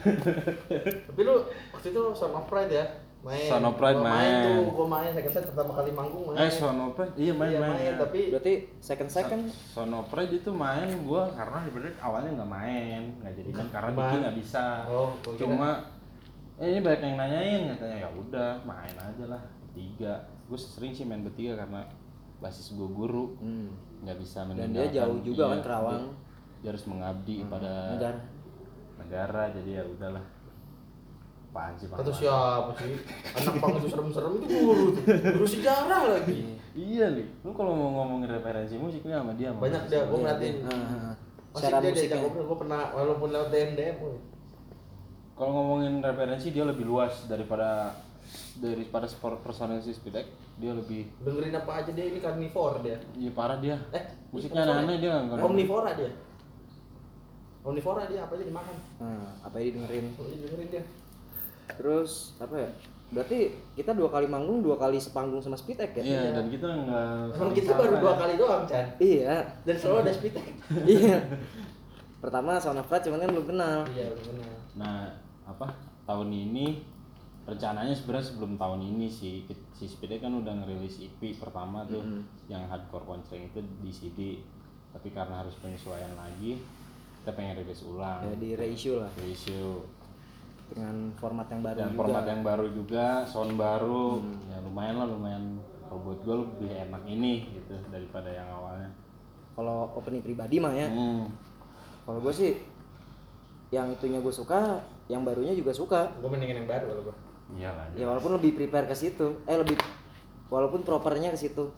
B: Tapi lu waktu itu Son of Pride ya? Main.
C: Son of Pride
B: Gua
C: main.
B: tuh, gua main second set pertama kali manggung main.
C: Eh Sonopride, iya main
B: Iya,
C: main,
B: main,
C: ya.
B: tapi
A: berarti second second
C: Sonopride itu main gua karena sebenarnya awalnya nggak main, nggak jadi kan karena
B: Cuman-
C: Diki nggak bisa.
B: Oh, gua kira-
C: Cuma eh, ini banyak yang nanyain katanya, ya udah main aja lah tiga. Gue sering sih main bertiga karena basis gue guru,
A: hmm.
C: nggak bisa
A: Dan dia
C: meninggalkan.
A: jauh juga
C: iya,
A: kan Kerawang.
C: Dia, dia harus mengabdi
A: Hmm,
C: pada
A: negara.
C: negara, jadi ya udahlah. Apaan sih Bang?
B: Kata siapa sih? Anak pang itu serem-serem itu guru tuh. Guru sejarah lagi.
C: Iya nih, lu kalau mau ngomongin referensi musiknya sama dia sama
B: Banyak
C: basis
B: dia,
C: gua.
B: gua merhatiin.
A: Heeh.
B: Pasti
A: Secara
B: dia
A: musiknya.
B: diajak ngobrol, gua pernah walaupun lewat D M D M. woy.
C: Kalau ngomongin referensi dia lebih luas daripada daripada sport personal si Speed X. Dia lebih
B: Dengerin apa aja dia, ini karnivore dia.
C: iya parah dia.
B: Eh,
C: Musiknya
B: sorry.
C: aneh-aneh dia nggak
B: Omnivora dia. Omnivora dia apa aja dimakan.
A: Nah, apa yang didengerin?
B: Apa aja dengerin dia.
A: Terus apa ya? Berarti kita dua kali manggung, dua kali sepanggung sama Speed X ya?
C: Iya, dan kita nggak
B: Emang kita
C: sama
B: baru
C: ya.
B: dua kali doang, Chan.
A: Iya.
B: Dan selalu ada speed tag.
A: Iya. Pertama Sound of Pride cuman kan belum kenal.
B: Iya, benar.
C: Nah, apa? Tahun ini rencananya sebenarnya sebelum tahun ini sih si Speed X kan udah ngerilis E P pertama tuh
A: Mhm.
C: yang hardcore konceng itu di C D. Tapi karena harus penyesuaian lagi, kita pengen rilis ulang.
A: Ya, di reissue lah
C: Reissue.
A: dengan format yang baru
C: Dan
A: juga.
C: format yang baru juga, sound baru,
A: Hmm.
C: ya lumayan lah, lumayan. Kalau buat gue lebih enak ini gitu daripada yang awalnya.
A: Kalau opening pribadi mah ya.
C: Hmm.
A: Kalau gue sih yang itunya gue suka, yang barunya juga suka.
B: Gue mendingin yang baru kalau gue.
C: Iya lah.
A: Ya walaupun lebih prepare ke situ, eh lebih walaupun propernya ke situ.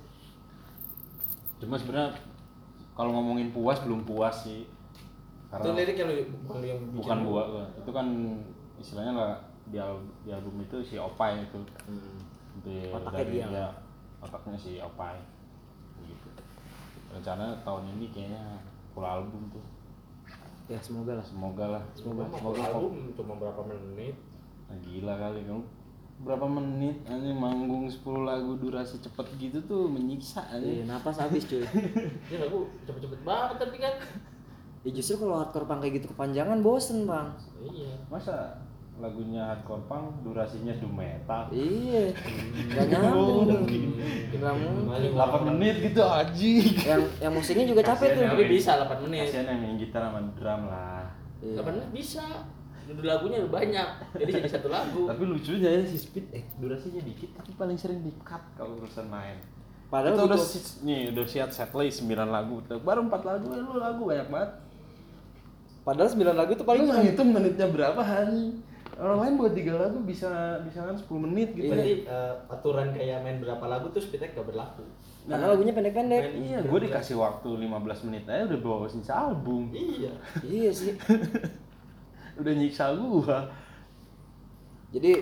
C: Cuma sebenarnya kalau ngomongin puas belum puas sih.
B: Itu
C: Karena
B: lirik yang lu bukan lu yang bikin.
C: bukan gua, gua. Itu kan istilahnya lah di, al- di album itu si Opai itu. Di,
A: Otaknya
C: dari
A: dia.
C: dia, otaknya si Opai. Gitu. Rencana tahun ini kayaknya full album tuh.
A: Ya semoga lah.
C: Semoga lah.
A: Semoga.
B: Semoga album cuma berapa menit.
C: Nah, gila kali kamu. Berapa menit anjing manggung sepuluh lagu durasi cepet gitu tuh menyiksa
A: Iya,
C: anjing.
A: napas habis cuy.
B: Ini lagu cepet-cepet banget tapi kan.
A: Ya justru kalau hardcore punk kayak gitu kepanjangan bosen bang.
B: Iya.
C: Masa lagunya hardcore punk durasinya doom metal?
A: Iya. Gak nyambung. Gak mungkin.
C: delapan menit gitu anjing.
A: Yang yang musiknya juga capek tuh.
C: Kasian
B: Tapi bisa delapan menit.
C: Kasian yang main gitar sama drum lah.
A: Iya.
B: delapan menit bisa. Judul lagunya banyak. Jadi jadi satu lagu.
C: Tapi lucunya ya si Speed eh durasinya dikit tapi paling sering di cut kalau urusan main.
A: Padahal
C: itu udah
A: butuh-
C: si- nih udah siap setlist sembilan lagu. Baru empat lagu ya lu lagu banyak banget.
A: Padahal sembilan lagu itu
C: Paling
A: paling
C: nggak ngitung menitnya berapa Han? orang lain buat tiga lagu bisa bisa kan sepuluh menit gitu.
B: Berarti eh, aturan kayak main berapa lagu tuh speed gak berlaku.
A: Karena lagunya pendek-pendek.
B: Main-
C: Iya, gue dikasih waktu lima belas menit aja udah bawa album.
B: Iya.
A: Iya sih.
C: Udah nyiksa gua.
A: Jadi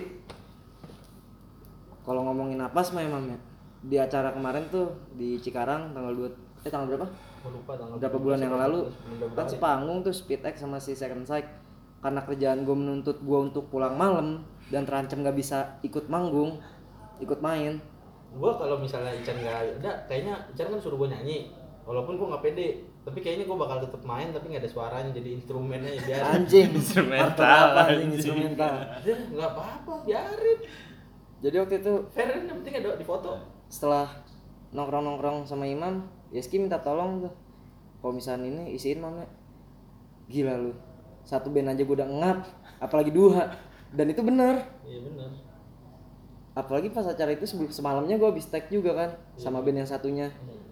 A: kalau ngomongin napas mah emang ya, di acara kemarin tuh di Cikarang tanggal dua eh tanggal berapa?
B: Gua lupa tanggal
A: Berapa bulan yang lalu
B: Bulan
A: kan
B: berapa ya?
A: sepanggung tuh Speed X sama si Second Sight. Karena kerjaan gue menuntut gue untuk pulang malam dan terancam gak bisa ikut manggung, ikut main.
B: Gua kalau misalnya Ican nggak ada, kayaknya Ican kan suruh gua nyanyi. Walaupun gua nggak pede, tapi kayaknya gua bakal tetap main tapi nggak ada suaranya, jadi instrumennya ya biarin.
A: Anjing,
C: Instrumental,
A: Arthur apa anjing
C: anjing.
A: instrumental.
B: Ya nggak apa-apa, biarin.
A: Jadi waktu itu
B: Fair yang penting ada di foto.
A: setelah nongkrong-nongkrong sama Imam, Yeski minta tolong tuh. Kalau misalnya ini isiin Mam ya. Gila lu. Satu band aja gue udah ngap, apalagi dua. Dan itu bener.
B: Iya benar.
A: Apalagi pas acara itu sebelum semalamnya gue habis tag juga kan sama band yang satunya.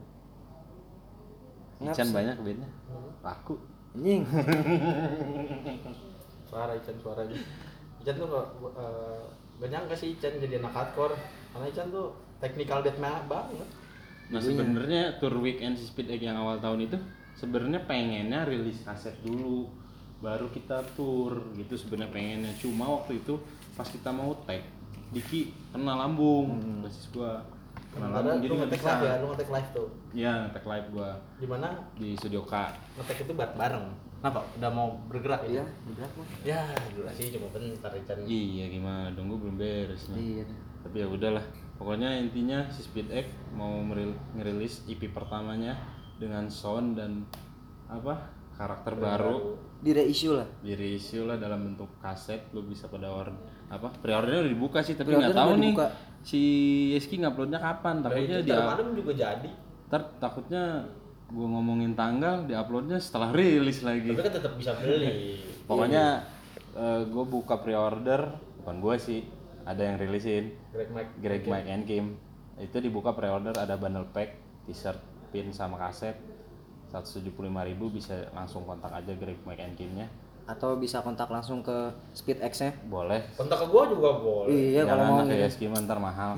A: Ngap
C: Ican
A: sih.
C: banyak bandnya. Laku.
A: Anjing.
B: Suara Ican suaranya. Ican tuh nggak eh, nggak nyangka sih Ican jadi anak hardcore. Karena Ican tuh technical death metal banget.
C: Nah sebenarnya tour weekend si Speed Egg yang awal tahun itu sebenarnya pengennya rilis kaset dulu, baru kita tour gitu sebenarnya pengennya. Cuma waktu itu pas kita mau tag, Diki kena lambung, basis gua kena
B: Karena
C: lambung jadi
B: lu
C: nggak
B: ngetek
C: bisa.
B: live ya, lu ngetek live tuh.
C: Iya ngetek live gua
B: Di mana
C: di studio K.
B: ngetek itu bareng bareng. Kenapa? Udah mau bergerak
A: Iya,
B: ya?
A: bergerak mah.
B: Ya, durasi cuma bentar Ican.
C: Iya gimana dong gua belum beres nih.
A: Iya.
C: Tapi ya udahlah. Pokoknya intinya si Speed Egg mau meril- ngerilis E P pertamanya dengan sound dan apa karakter baru.
A: Di reissue lah.
C: Di reissue lah dalam bentuk kaset, lu bisa pada order apa pre-ordernya udah dibuka sih tapi
A: Pre-order
C: nggak tahu
A: udah
C: nih
A: dibuka.
C: si Yeski nguploadnya kapan takutnya
B: Dari
C: dia
B: malam juga jadi.
C: ntar takutnya gua ngomongin tanggal diuploadnya setelah rilis lagi
B: Tapi kan tetap bisa beli.
C: pokoknya eh, gua buka pre-order bukan gua sih ada yang rilisin
B: Greg Mike.
C: Greg Mike and Kim itu dibuka pre-order ada bundle pack t-shirt pin sama kaset seratus tujuh puluh lima ribu bisa langsung kontak aja Greg Mike and Kim-nya
A: Atau bisa kontak langsung ke Speed X-nya.
C: boleh
B: Kontak ke gua juga boleh.
A: Iya kalau mau
C: jangan
A: nih.
C: kayak Yeski mah ntar mahal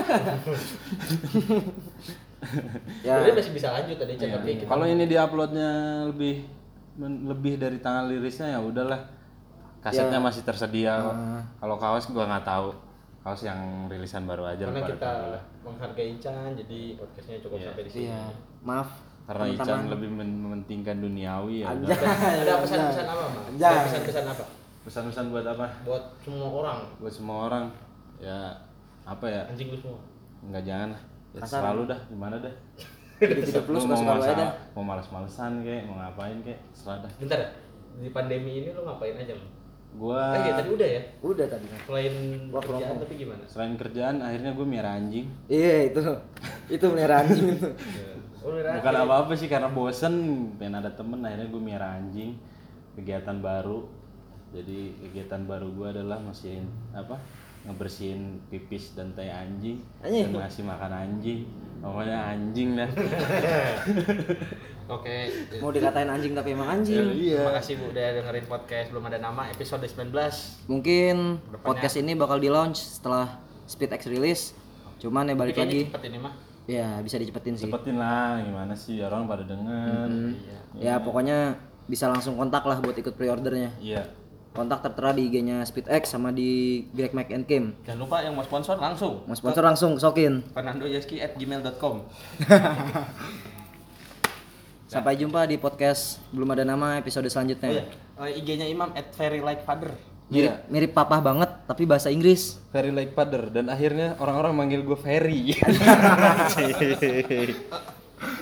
A: Ya.
B: Sebenarnya masih bisa lanjut tadi Ican
C: Iya.
B: tapi kita
C: Kalau ini diuploadnya lebih men- lebih dari tanggal rilisnya ya udahlah. Kasetnya
A: Ya.
C: masih tersedia kok.
A: Ah.
C: Kalau kaos gua nggak tahu. Kaos yang rilisan baru aja
B: karena
C: lah pada
B: kita
C: tahu lah.
B: menghargai Ican jadi podcastnya cukup
C: Iya.
B: sampai di sini.
A: Iya. Maaf.
C: Karena Ican
A: teman-teman.
C: lebih men- mementingkan duniawi ya.
A: Anjay.
C: udah.
B: Ada pesan-pesan apa, Mas?
A: Anjay.
B: Ada pesan-pesan apa
C: Pesan-pesan buat apa?
B: buat semua orang?
C: Buat semua orang. Ya apa ya?
B: Anjing lu semua.
C: Enggak jangan lah. Ya
A: Kasar.
C: selalu dah gimana dah.
A: Hidup hidup lu
C: Lu
A: suka
C: mau
A: suka lu aja.
C: masa- mau males-malesan kayak mau ngapain kayak serah dah.
B: Bentar, di pandemi ini lu ngapain aja, Mas?
C: Gua
B: Eh, ya, tadi udah ya?
A: Udah tadi.
B: Selain
A: Work from
B: kerjaan
A: home.
B: tapi gimana?
C: selain kerjaan akhirnya gue miara anjing.
A: Iya itu. Itu melihara anjing itu.
B: Oh, udah
C: Bukan
B: aja.
C: apa-apa sih karena bosen pengen ada temen akhirnya gue miara anjing. Kegiatan baru. Jadi kegiatan baru gue adalah masihin apa ngebersihin pipis dan tai anjing
A: Anjing.
C: dan ngasih makan anjing. Pokoknya anjing dah.
B: Oke.
A: Mau dikatain anjing tapi emang anjing.
B: Terima kasih Bu udah dengerin podcast belum ada nama episode sembilan belas.
A: Mungkin
B: Kedepannya.
A: podcast ini bakal di launch setelah Speed X rilis. Cuman ya balik lagi.
B: Cepet ini mah.
A: Ya bisa dicepetin sih.
C: Cepetin lah gimana sih biar orang pada denger.
B: Iya.
A: Ya pokoknya bisa langsung kontak lah buat ikut pre-ordernya.
C: Iya.
A: Kontak tertera di I G-nya Speed X sama di Greg Mike and Kim.
B: Jangan lupa yang mau sponsor langsung.
A: Mau sponsor langsung kesokin.
B: fernandoyeski at gmail dot com.
A: Sampai jumpa di podcast belum ada nama episode
B: Oh iya,
A: selanjutnya.
B: eh, I G-nya Imam at very like father.
A: Mirip,
C: Iya.
A: mirip papa banget tapi bahasa Inggris.
C: Very like father dan akhirnya orang-orang manggil gue Ferry.